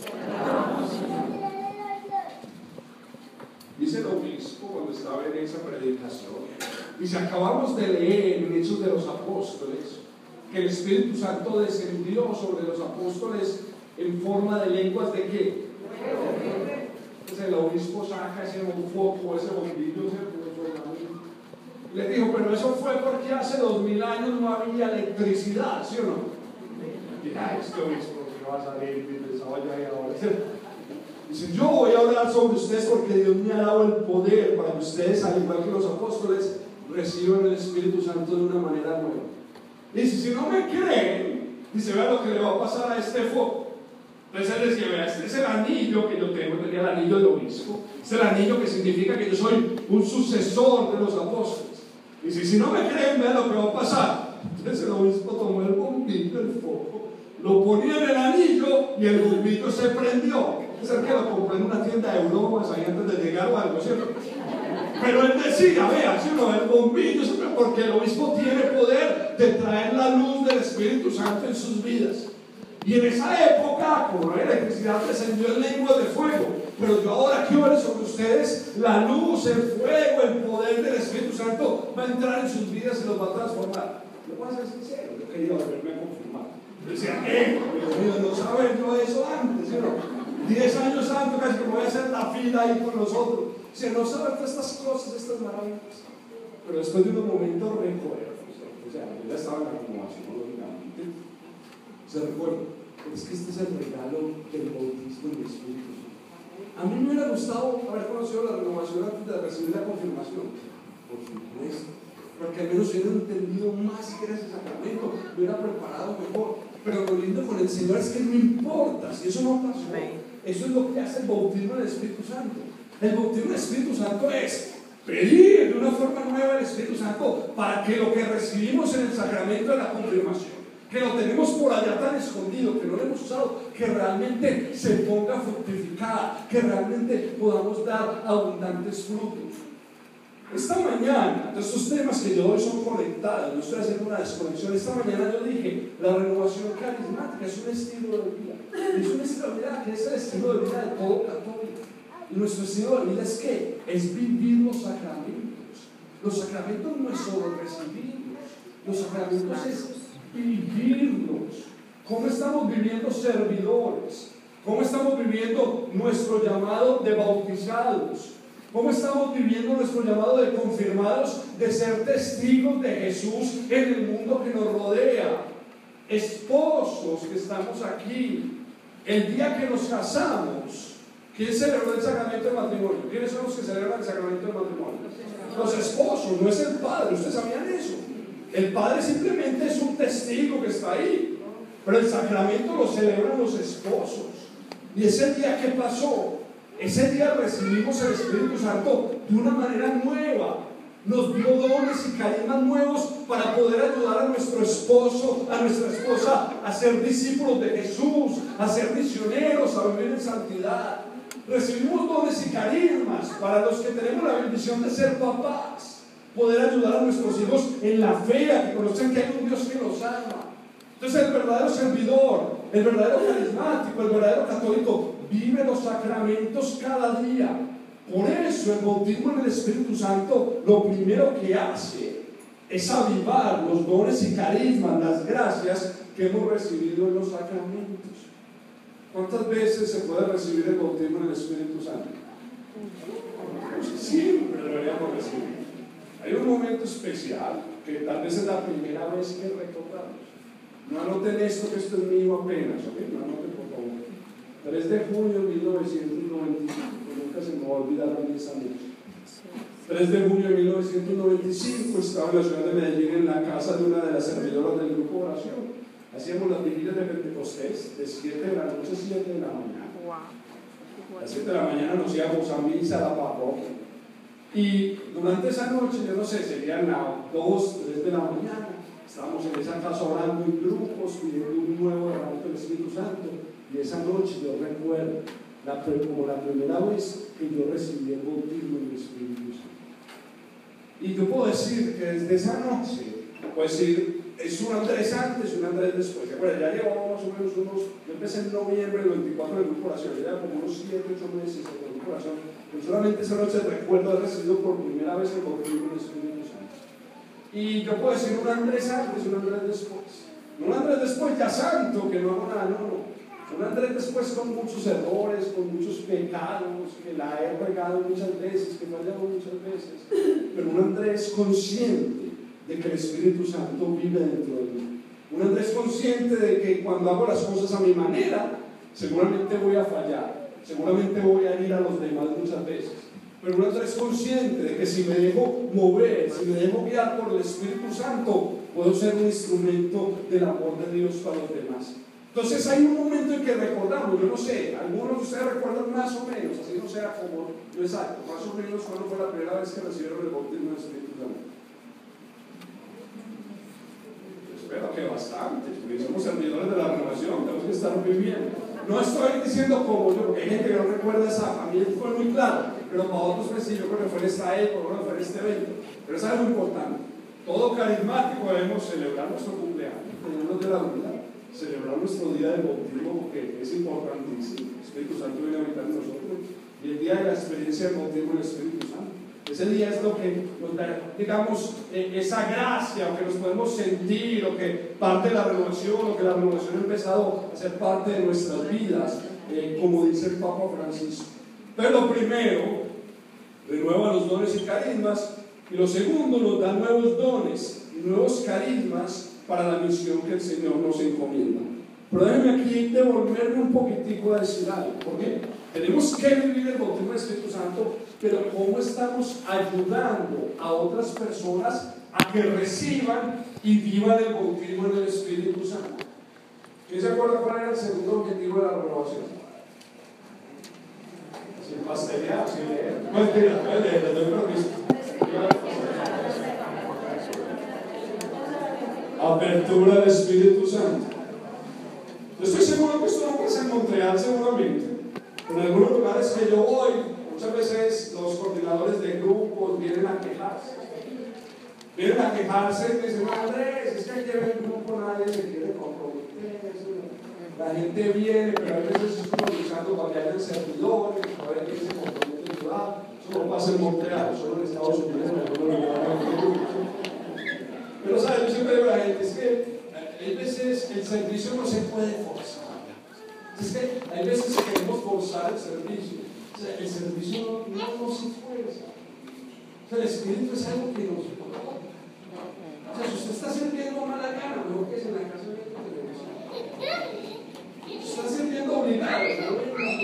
Dice el obispo cuando estaba en esa predicación, dice, acabamos de leer en Hechos de los Apóstoles que el Espíritu Santo descendió sobre los apóstoles en forma de lenguas de qué. Entonces el obispo saca ese foco, ese bombillo, y le dijo, pero eso fue porque hace dos mil años no había electricidad, ¿sí o no? Y ah, este obispo que va a salir, y pensaba yo ahí ahora. Dice, yo voy a hablar sobre ustedes porque Dios me ha dado el poder para que ustedes, al igual que los apóstoles, reciban el Espíritu Santo de una manera nueva. Dice, si no me creen, dice, vea lo que le va a pasar a este foco. Entonces él decía, vea, este es el anillo que yo tengo, tenía el anillo del obispo, es el anillo que significa que yo soy un sucesor de los apóstoles. Dice, si no me creen, vea lo que va a pasar. Entonces el obispo tomó el bombillo, el foco, lo ponía en el anillo y el bombillo se prendió. Es el que lo compré en una tienda de Europa, ahí antes de llegar o algo, ¿cierto? Pero él decía, vea, si no, el bombillo, porque el obispo tiene poder de traer la luz del Espíritu Santo en sus vidas. Y en esa época, como no había electricidad, descendió en lenguas de fuego. Pero yo ahora quiero ver sobre ustedes la luz, el fuego, el poder del Espíritu Santo va a entrar en sus vidas y los va a transformar. Lo voy a ser sincero, yo quería volverme a confirmar. Yo decía, eh, Dios mío, no saben yo eso antes, ¿sí no? Diez años antes casi que me voy a hacer la fila ahí con nosotros. Si no saben todas estas cosas, estas maravillas. Pero después de unos momentos recuerdo, o sea, yo ya estaba en la renovación, lógicamente. Se recuerda, es que este es el regalo del bautismo del Espíritu Santo. A mí me hubiera gustado haber conocido la renovación antes de recibir la confirmación, por supuesto, porque al menos hubiera entendido más que era ese sacramento, me hubiera preparado mejor. Pero lo lindo con el Señor es que no importa si eso no pasó. Eso es lo que hace el bautismo del Espíritu Santo. El bautismo del Espíritu Santo es pedir de una forma nueva al Espíritu Santo para que lo que recibimos en el sacramento de la confirmación, que lo tenemos por allá tan escondido, que no lo hemos usado, que realmente se ponga fructificada, que realmente podamos dar abundantes frutos. Esta mañana, de estos temas que yo doy son conectados, no estoy haciendo una desconexión. Esta mañana yo dije, la renovación carismática es un estilo de vida, es un estilo de vida que es el estilo de vida de todo católico. Y nuestro estilo de vida es que es vivir los sacramentos. Los sacramentos no es solo recibirlos, los sacramentos es vivirlos. ¿Cómo estamos viviendo servidores? ¿Cómo estamos viviendo nuestro llamado de bautizados? ¿Cómo estamos viviendo nuestro llamado de confirmados, de ser testigos de Jesús en el mundo que nos rodea? Esposos que estamos aquí, el día que nos casamos, ¿quién celebró el sacramento del matrimonio? ¿Quiénes son los que celebran el sacramento del matrimonio? Los esposos, no es el padre. ¿Ustedes sabían eso? El padre simplemente es un testigo que está ahí, pero el sacramento lo celebran los esposos. Y ese día que pasó, ese día recibimos el Espíritu Santo de una manera nueva. Nos dio dones y carismas nuevos para poder ayudar a nuestro esposo, a nuestra esposa a ser discípulos de Jesús, a ser misioneros, a vivir en santidad. Recibimos dones y carismas para los que tenemos la bendición de ser papás, poder ayudar a nuestros hijos en la fe, a que conozcan que hay un Dios que los ama. Entonces el verdadero servidor, el verdadero carismático, el verdadero católico vive los sacramentos cada día. Por eso el bautismo en el Espíritu Santo lo primero que hace es avivar los dones y carismas, las gracias que hemos recibido en los sacramentos. ¿Cuántas veces se puede recibir el bautismo en el Espíritu Santo? Pues siempre deberíamos recibir. Hay un momento especial que tal vez es la primera vez que recordamos. No anoten esto, que esto es mío apenas, ¿ok? No anoten, por favor. tres de junio de mil novecientos noventa y cinco, nunca se me va a olvidar a mí esa noche. tres de junio de mil novecientos noventa y cinco, estaba en la ciudad de Medellín, en la casa de una de las servidoras del grupo de oración. Hacíamos las vigilias de Pentecostés de siete de la noche a siete de la mañana. A las siete de la mañana nos íbamos a misa, a la parroquia. Y durante esa noche, yo no sé, serían las dos, tres de la mañana, estábamos en esa casa orando en grupos, pidiendo un nuevo derramamiento del Espíritu Santo. Y esa noche yo recuerdo la, como la primera vez que yo recibí el bautismo del Espíritu Santo. Y yo puedo decir que desde esa noche, puedo decir, es un Andrés antes y un Andrés después. Bueno, ya llevamos más o menos unos, yo empecé en noviembre del veinticuatro del grupo de oración, ya como unos siete, ocho meses en el grupo de oración. Pero solamente esa noche recuerdo haber recibido por primera vez el bautismo del Espíritu Santo. Y yo puedo decir un Andrés antes y un Andrés después. No un Andrés después ya santo, que no hago nada, no, no. Un Andrés después con muchos errores, con muchos pecados, que la he regado muchas veces, que fallamos muchas veces. Pero un Andrés consciente de que el Espíritu Santo vive dentro de mí. Un Andrés consciente de que cuando hago las cosas a mi manera, seguramente voy a fallar, seguramente voy a herir a los demás muchas veces. Pero un Andrés consciente de que si me dejo mover, si me dejo guiar por el Espíritu Santo, puedo ser un instrumento del amor de Dios para los demás. Entonces hay un momento en que recordamos, yo no sé, algunos de ustedes recuerdan más o menos, así no sea como, no exacto, más o menos cuando fue la primera vez que recibieron el bautismo del Espíritu Santo. Espero que bastante, porque somos servidores de la renovación, tenemos que estar muy bien. No estoy diciendo como yo, porque hay gente que no recuerda esa, a mí fue muy claro, pero para otros pues sí, yo creo que fue en esta época, fue en este evento. Pero es algo importante. Todo carismático debemos celebrar nuestro cumpleaños, tenernos de la unidad, celebrar nuestro día de bautismo, porque es importantísimo. El Espíritu Santo viene a habitar en nosotros, y el día de la experiencia del bautismo del Espíritu Santo. Ese día es lo que nos da, digamos, eh, esa gracia, o que nos podemos sentir, o que parte de la renovación, o que la renovación ha empezado a ser parte de nuestras vidas, eh, como dice el Papa Francisco. Pero lo primero, renueva los dones y carismas, y lo segundo, nos da nuevos dones y nuevos carismas para la misión que el Señor nos encomienda. Pero déjenme aquí devolverme un poquitico a decir algo, porque tenemos que vivir el bautismo del Espíritu Santo, pero ¿cómo estamos ayudando a otras personas a que reciban y vivan el bautismo del Espíritu Santo? ¿Quién se acuerda cuál era el segundo objetivo de la renovación? Sin pastelear, sin leer. Mentira, no leer, le doy permiso. Apertura del Espíritu Santo. Yo estoy seguro que esto no pasa en Montreal, seguramente. En algunos lugares que yo voy, muchas veces los coordinadores de grupos vienen a quejarse. Vienen a quejarse y dicen: Andrés, es que aquí en el grupo nadie se quiere comprometer. La gente viene, pero a veces es como luchando para que haya servidores, para ver quién se compromete a ayudar. Eso no pasa en Montreal, solo en Estados Unidos, en algunos lugares. Pero, ¿sabes? Yo siempre digo a la gente: es que hay veces el servicio no se puede forzar. Es que hay veces que queremos forzar el servicio. O sea, el servicio no, no, no se fuerza. O sea, el Espíritu es algo que nos provoca. O sea, si usted está sirviendo mala gana, mejor que es en la casa de la televisión. Si está sirviendo obligado, ¿no?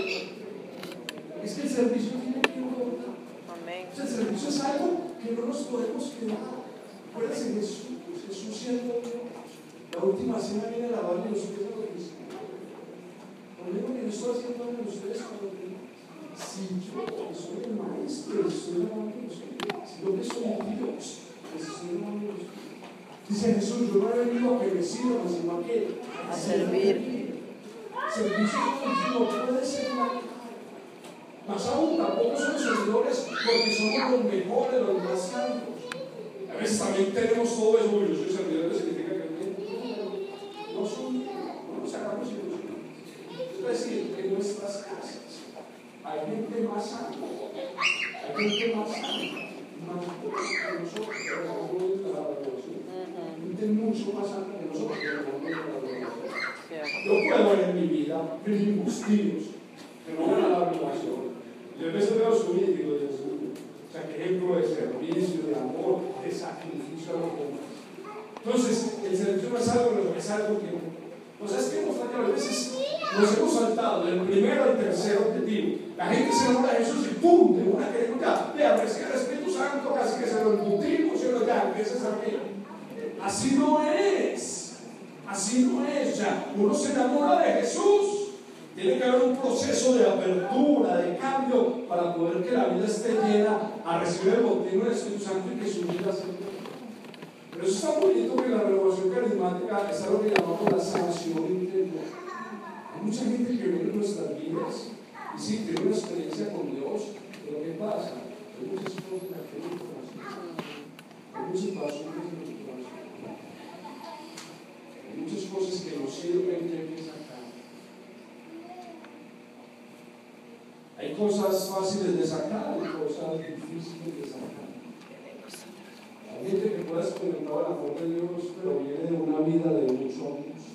Es que el servicio tiene que importar. O sea, el servicio es algo que no nos podemos quedar. Acuérdense, Jesús, Jesús siendo Dios. La última cena viene a lavarle los pies a los cristianos. Lo mismo que yo estoy haciendo en ustedes cuando digo: si yo soy el maestro, estoy lavando los pies. Si yo que soy Dios, les estoy lavando los pies. Dice Jesús: yo no he venido a que me sirvan, sino a que a servir. Servicio no puede ser mal. Más aún, tampoco somos servidores porque somos los mejores, los más santos. A veces también tenemos todo eso. Yo soy servidor, que significa que no son, no nos hagamos ilusiones. Es decir, en nuestras casas hay gente más santa, hay gente más santa, más pura que nosotros, pero no es la revolución. Gente mucho más santa que nosotros, pero no es la revolución. Yo puedo ver en mi vida primos, tíos, que no van a la renovación. Yo a veces veo su vida y digo: Dios mío, o sea, qué ejemplo de servicio, de amor, de sacrificio a los demás. Entonces, el servicio no es algo, es algo que no. O sea, es que hemos fallado, a veces nos hemos saltado del primero al tercer objetivo. La gente se enamora de Jesús y ¡pum! De una que ya, ya, recibe el Espíritu Santo, casi que se lo embutimos y uno ya empieza a servir. Así no es. Así no es. O sea, uno se enamora de Jesús. Tiene que haber un proceso de apertura, de cambio, para poder que la vida esté llena a recibir el bautismo del Espíritu Santo y que su vida se llene. Pero eso está bonito, que la renovación carismática es algo que llamamos la sanación interior. Hay mucha gente que viene en nuestras vidas y sí, tiene una experiencia con Dios, pero ¿qué pasa? Hay muchas cosas en aquel corazón. Hay muchas pasiones en nuestro corazón. Hay muchas cosas que nos sirven que hay que sacar. Hay cosas fáciles de sacar y cosas difíciles de sacar. Hay gente que puede experimentar el amor de Dios, pero viene de una vida de mucho abuso.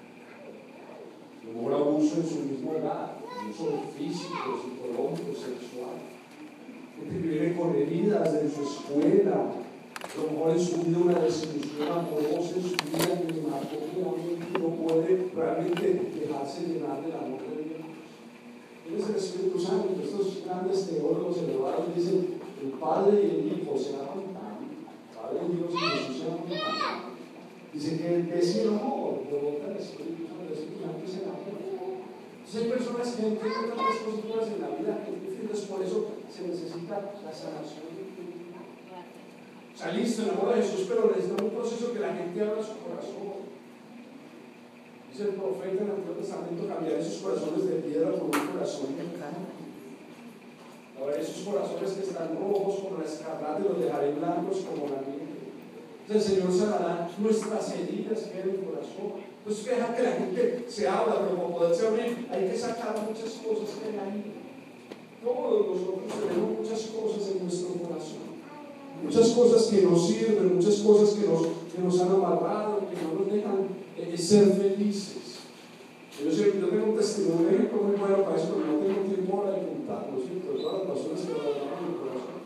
A lo mejor abuso en su mismo hogar, abuso físico, psicológico, sexual. Gente que viene con heridas de su escuela. A lo mejor en su vida una desilusión amorosa, en su vida que le marcó que no puede realmente dejarse llenar del amor de Dios. ¿Quién es el Espíritu Santo? Estos grandes teólogos elevados dicen: el Padre y el Hijo se aman tanto. El Padre y Dios y Jesús se aman tanto. Dicen que el vecino amor provoca el Espíritu Santo, el Espíritu Santo es el amor. Entonces hay personas que entienden tantas cosas buenas en la vida que difíciles, por eso se necesita la sanación. O sea, listo, enamora de Jesús, pero necesita un proceso que la gente abra su corazón. Dice el profeta en el Antiguo Testamento: cambiar esos corazones de piedra por un corazón de carne. Ahora, esos corazones que están rojos como la escarlata, los dejaré blancos como la nieve. Entonces, el Señor sanará nuestras heridas que hay en el corazón. Entonces, deja que la gente se abra, pero para poderse abrir, hay que sacar muchas cosas que hay ahí. Todos nosotros tenemos muchas cosas en nuestro corazón. Muchas cosas que nos sirven, muchas cosas que nos, que nos han amarrado, que no nos dejan eh, ser felices. Yo, sé, yo tengo un testimonio de ejemplo muy bueno para eso, pero no tengo tiempo ahora de contarlo, ¿cierto? De todas las personas que lo agarran en el corazón.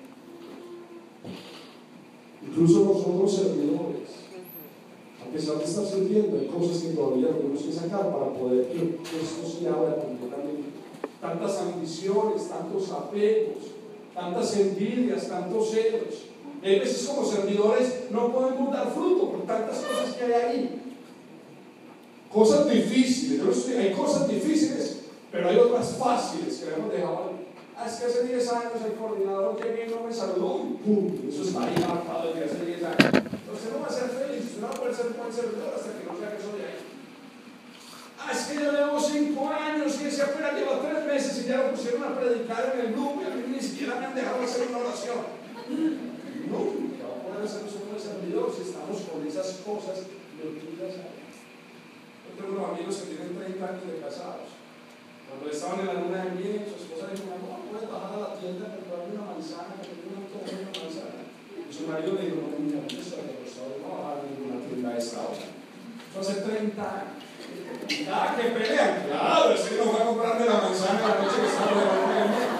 Incluso nosotros servidores, a pesar de estar sirviendo, hay cosas que todavía tenemos que sacar para poder que esto se abra completamente. Tantas ambiciones, tantos apegos, tantas envidias, tantos celos. Y hay veces como servidores no podemos dar fruto por tantas cosas que hay ahí. Cosas difíciles, yo no estoy, hay cosas difíciles, pero hay otras fáciles que le hemos dejado. Ah, es que hace diez años el coordinador que vino me saludó y pum, eso está ahí marcado desde hace diez años. Entonces no va a ser feliz, usted no va a poder ser un buen servidor hasta que no sea que soy ahí. Ah, es que yo llevo cinco años y ese apenas lleva tres meses y ya lo pusieron a predicar en el grupo y a mí ni siquiera me han dejado hacer una oración. Nunca va a poder hacer un buen servidor si estamos con esas cosas metidas ahí. Yo tengo unos amigos que tienen treinta años de casados. Cuando estaban en la luna de miel, su esposa dijo: no, puedes bajar a la tienda a comprarme una manzana, que tengo una toda una manzana. Y su marido le dijo: no, mira, no está reposado, no va a bajar a ninguna tienda a esta hora. Eso hace treinta años. Ah, que pelean, claro, ese no va a comprarme la manzana la noche que estamos en la luna de miel.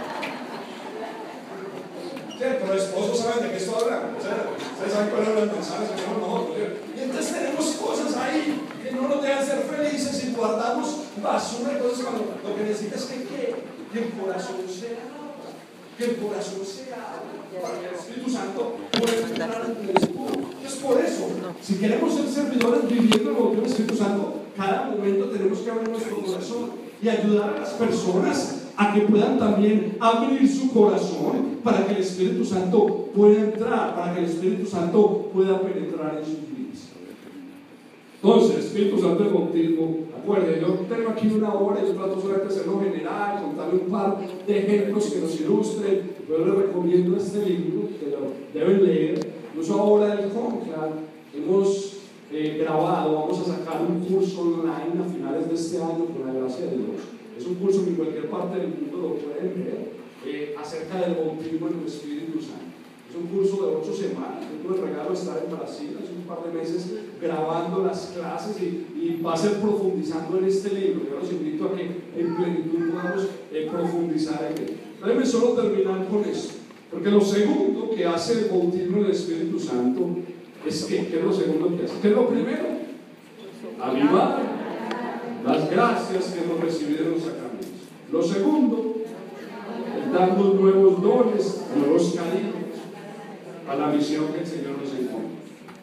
Pero los esposos saben de qué estoy hablando. Ustedes saben cuáles son las manzanas que tenemos nosotros. Y entonces tenemos cosas ahí que no nos dejan ser felices y guardamos basura. Entonces, cuando lo que necesitas es que, ¿qué? que el corazón sea abra, que el corazón sea abra, para que el Espíritu Santo pueda entrar en tu espíritu. Es por eso, si queremos ser servidores viviendo el bautismo del Espíritu Santo, cada momento tenemos que abrir nuestro corazón y ayudar a las personas a que puedan también abrir su corazón para que el Espíritu Santo pueda entrar, para que el Espíritu Santo pueda penetrar en sus vidas. Entonces, el Espíritu Santo del bautismo, acuérdense, yo tengo aquí una hora y yo trato solamente de hacerlo general, contarle un par de ejemplos que nos ilustren. Yo les recomiendo este libro, que lo deben leer. Incluso ahora en el Home Club hemos eh, grabado, vamos a sacar un curso online a finales de este año con la gracia de Dios. Es un curso que en cualquier parte del mundo lo pueden ver, eh, acerca del bautismo en el Espíritu Santo. Es un curso de ocho semanas. Yo tuve el regalo de estar en Brasil hace un par de meses grabando las clases y, y va a ser profundizando en este libro. Yo los invito a que en plenitud podamos eh, profundizar en él. Déjenme solo terminar con esto, porque lo segundo que hace el bautismo en el Espíritu Santo es que, ¿qué es lo segundo que hace? ¿Qué es lo primero? Avivar las gracias que hemos recibido en los sacramentos. Lo segundo, dando nuevos dones, nuevos cariños a la misión que el Señor nos encomienda.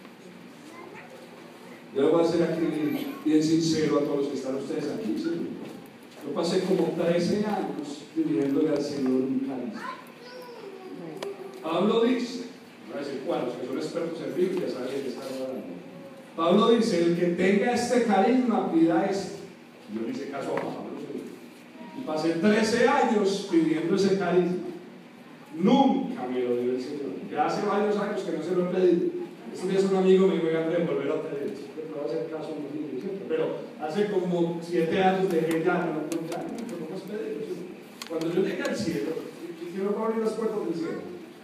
Yo lo voy a hacer aquí bien, bien sincero a todos los que están ustedes aquí, ¿sí? Yo pasé como trece años pidiéndole al Señor un carisma. Pablo dice, voy a decir cuál, los que son expertos en Biblia saben de qué está hablando. Pablo dice: el que tenga este carisma pida esto. Yo le hice caso a Pablo, y pasé trece años pidiendo ese carisma. Nunca me lo dio el Señor. Ya hace varios años que no se lo he pedido. Este día es un amigo mío, me André, volver a pedir. No voy a hacer caso a mi niño, pero hace como siete años dejé ya, no, no, ya, no, no más pedir. Cuando yo llegue al cielo, si no puedo abrir las puertas del cielo,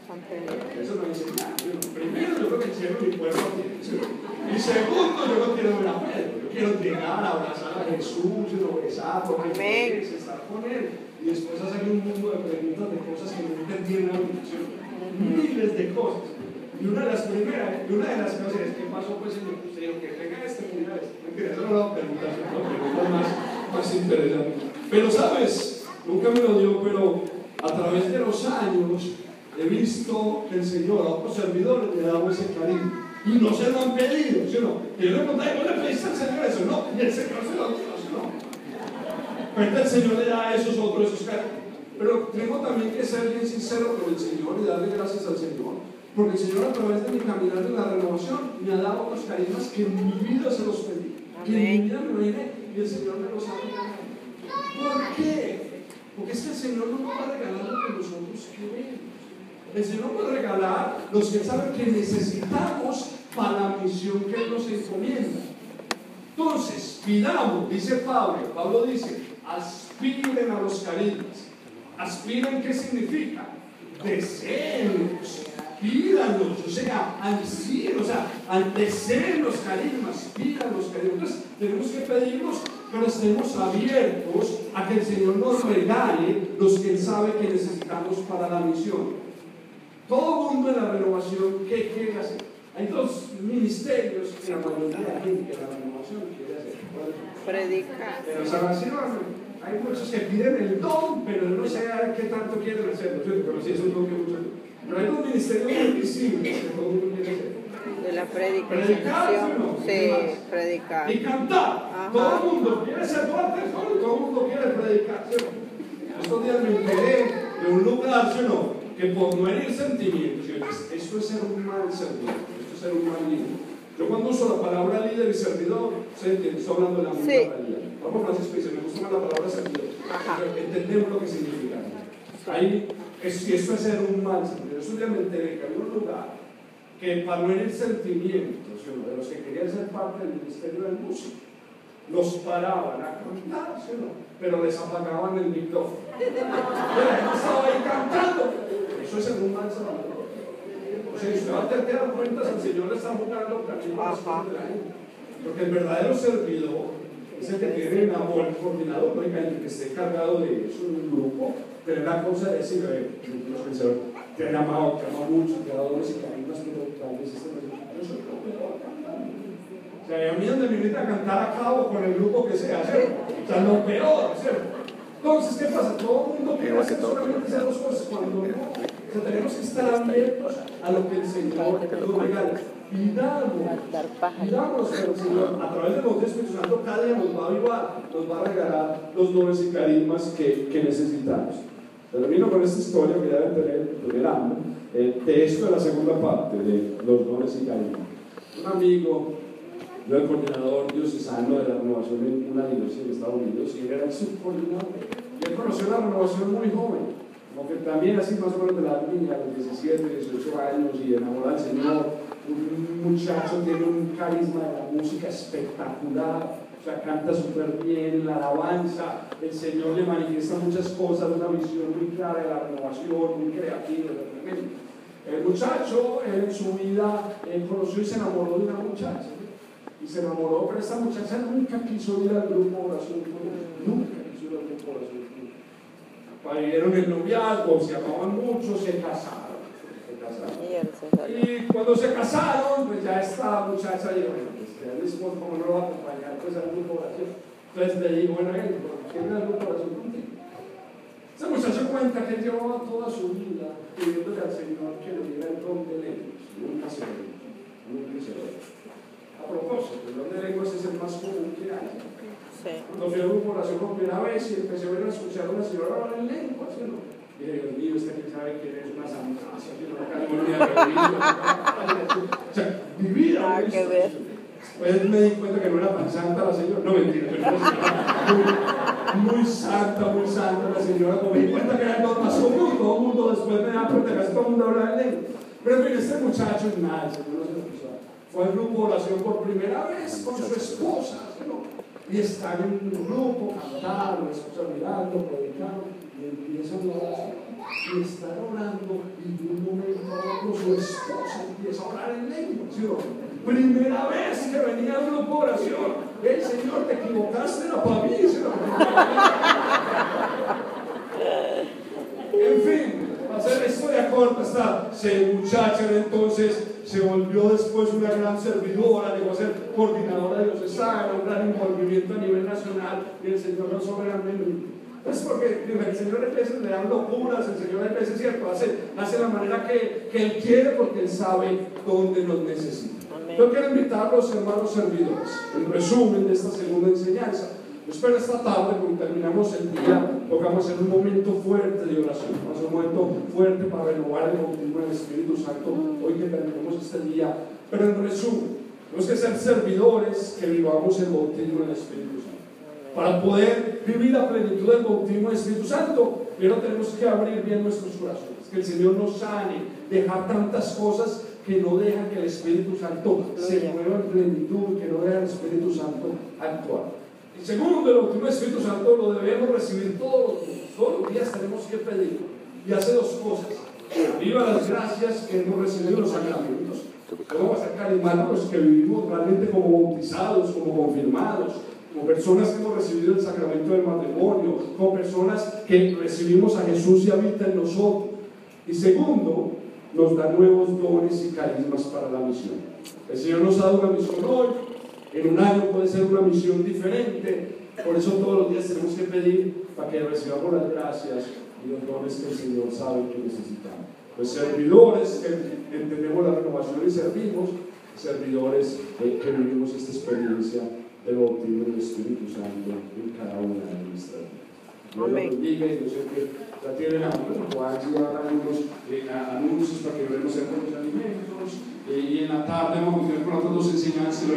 eso no dice nada. Primero, yo creo que el cielo mi pueblo tiene. Y segundo, yo no quiero ver a Pedro. Yo quiero llegar a abrazar a Jesús, lo besarlo, estar con él. Y después hacer un mundo de preguntas de cosas que no entendí en la oración. Miles de cosas. Y una de las primeras, y una de las cosas es: ¿qué pasó, pues, Señor? Señor, que tenga este, mira este. Mentira, eso no lo preguntas, no preguntas más, más interesantes. Pero, ¿sabes? Nunca me lo dio, pero a través de los años he visto que el Señor a otros servidores le ha dado ese cariño. Y no se lo han pedido, ¿sí o no? Que yo le conté: ¿no le pediste al Señor eso? No, y el Señor se lo dio, ¿sí o no? Pero el Señor le da a esos otros esos cariños. Pero tengo también que ser bien sincero con el Señor y darle gracias al Señor, porque el Señor, a través de mi caminar de la renovación, me ha dado otros carismas que en mi vida se los pedí. Que en mi vida me vine y el Señor me los ha regalado. ¿Por qué? Porque es que el Señor no nos va a regalar lo que nosotros queremos. El Señor nos va a regalar los que saben que necesitamos para la misión que Él nos encomienda. Entonces, pidamos, dice Pablo, Pablo dice: aspiren a los carismas. Aspiren, ¿qué significa? Deseenlos, pídanlos, o sea, ansíen, o sea, deseen los carismas, pidan los carismas. Entonces, tenemos que pedirlos, pero estemos abiertos a que el Señor nos regale los que Él sabe que necesitamos para la misión. Todo mundo en la renovación, ¿qué quiere hacer? Hay dos ministerios que la mayoría de la gente de la renovación quiere hacer. Predicar. Pero salvación, hay muchos que piden el don, pero no sé qué tanto quieren hacerlo. Pero sí es un don que muchos. Pero hay dos ministerios muy visibles que todo el mundo quiere hacer. De la Predicar, predicación. ¿sí o no? Sí, predicar. Y cantar. Ajá. Todo el mundo quiere ser fuerte, ¿no? Todo el mundo quiere predicar, ¿sí o no? Estos días me enteré de un lugar, ¿sí o no? Que por no herir sentimientos, esto es ser un mal servidor, esto es ser un mal líder. Yo cuando uso la palabra líder y servidor, sé que estoy hablando de la misma Sí. realidad. Vamos, Francisco dice, me gusta más la palabra servidor. Ajá. Pero entendemos lo que significa. Ahí, es, y esto es ser un mal servidor. Estos días me enteré que había un lugar que para no herir sentimientos, ¿sí o no? De los que querían ser parte del ministerio del músico, los paraban a cantar, ¿sí o no? Pero les apagaban el micrófono. La gente estaba ahí cantando. Eso es ser un mal servidor. O sea, usted va a tener que dar cuentas, el Señor le está jugando también con las cosas de la gente. Porque el verdadero servidor es el que tiene una buena coordinador, ¿no? El que esté cargado de eso en un grupo, tener la cosa de decir, eh, te han amado, te ama mucho, te ha dado dones y cariños, pero tal vez este no es yo soy lo peor cantando. O sea, a mí donde me invita a cantar a cabo con el grupo que sea, ¿cierto? O sea, lo peor, ¿cierto? Entonces, ¿qué pasa? Todo el mundo quiere hacer solamente esas dos cosas cuando no. O sea, tenemos que estar abiertos a lo que el Señor nos regala. Pidamos, pidamos que el Señor, a través del Monte Espíritu Santo, cada día nos va a avivar, nos va a regalar los dones y carismas que, que necesitamos. Termino con esta historia que ya deben tener, tener hambre, eh, de esto de la segunda parte de los dones y carismas. Un amigo, yo el coordinador diocesano de la renovación en una iglesia en Estados Unidos, y él era el subcoordinador. Y él conoció la renovación muy joven, como que también así más o menos de la niña, a los diecisiete, dieciocho años, y enamorado del Señor. Un muchacho tiene un carisma de la música espectacular, o sea, canta súper bien, la alabanza, el Señor le manifiesta muchas cosas, una visión muy clara de la renovación, muy creativa, tremendo. El muchacho en su vida eh, conoció y se enamoró de una muchacha, y se enamoró, pero esta muchacha nunca quiso ir al grupo de oración, nunca quiso ir al grupo de oración. Vivieron el noviazgo, se amaban mucho, se casaron. Y cuando se casaron, pues ya esta muchacha dijo, bueno, pues que el esposo como no lo va a acompañar pues al grupo de oración. Entonces le dijo, bueno, él, ¿quién es el grupo de oración contigo? Ese muchacho cuenta que él llevaba toda su vida pidiéndole al Señor que le diera el don de lenguas. Nunca se lo dio, nunca se lo dio. A propósito, el don de lenguas es el más común que hay. Sí. Cuando fui al grupo de oración por primera vez y empecé a ver a escuchar a una señora hablar en lenguas, ¿sí o no? Y dije, Dios mío, este que sabe que eres una santa, que no academia de vida. O sea, mi vida. Ah, qué ver. Después me di cuenta que no era tan santa la señora. No, mentira, pero muy, muy santa, muy santa la señora. Como me di cuenta que era el más común, todo el mundo después me da cuenta que casi todo el mundo habla en lengua. Pero en fin, este muchacho es nada, el Señor no se lo quiso dar. Fue al grupo de oración por primera vez con su esposa, ¿no? Y están en un grupo, cantando, escuchan, mirando, predicando, y empiezan a orar, y están orando, y de un momento a otro su esposa empieza a orar en lengua, ¿sí o no? Primera vez que venía al grupo de oración, el Señor, te equivocaste, era para mí, ¿sí o no? En fin, para hacer la historia corta, esta muchacha entonces se volvió después una gran servidora, llegó a ser coordinadora diocesana, un gran envolvimiento a nivel nacional, y el Señor no soberanamente. Es porque el Señor a veces le dan locuras, el Señor a veces, cierto, hace, hace la manera que, que Él quiere porque Él sabe dónde nos necesita. Amén. Yo quiero invitar a los hermanos servidores, en resumen de esta segunda enseñanza. Yo espero esta tarde, cuando terminamos el día, tocamos en un momento fuerte de oración, un momento fuerte para renovar el bautismo del Espíritu Santo, hoy que terminamos este día. Pero en resumen, tenemos que ser servidores que vivamos el bautismo del Espíritu Santo. Para poder vivir la plenitud del bautismo del Espíritu Santo, primero tenemos que abrir bien nuestros corazones, que el Señor nos sane, dejar tantas cosas que no dejan que el Espíritu Santo se mueva en plenitud, que no dejan al Espíritu Santo actuar. Y segundo, el bautismo del Espíritu Santo lo debemos recibir todos los días. Todos los días tenemos que pedir. Y hace dos cosas. Viva las gracias que hemos recibido en los sacramentos. Vamos a ser carismáticos que vivimos realmente como bautizados, como confirmados, como personas que hemos recibido el sacramento del matrimonio, como personas que recibimos a Jesús y habita en nosotros. Y segundo, nos da nuevos dones y carismas para la misión. El Señor nos ha dado una misión hoy. En un año puede ser una misión diferente, por eso todos los días tenemos que pedir para que recibamos las gracias y los dones que el Señor sabe que necesitamos. Los servidores que entendemos la renovación y servimos, servidores eh, que vivimos esta experiencia del bautismo del Espíritu Santo en cada una de nuestras vidas. Dios los bendiga, y yo sé que ya tienen hambre, puedan llevar algunos eh, anuncios para que veamos con los alimentos, eh, y en la tarde vamos a tener con otras dos enseñanzas.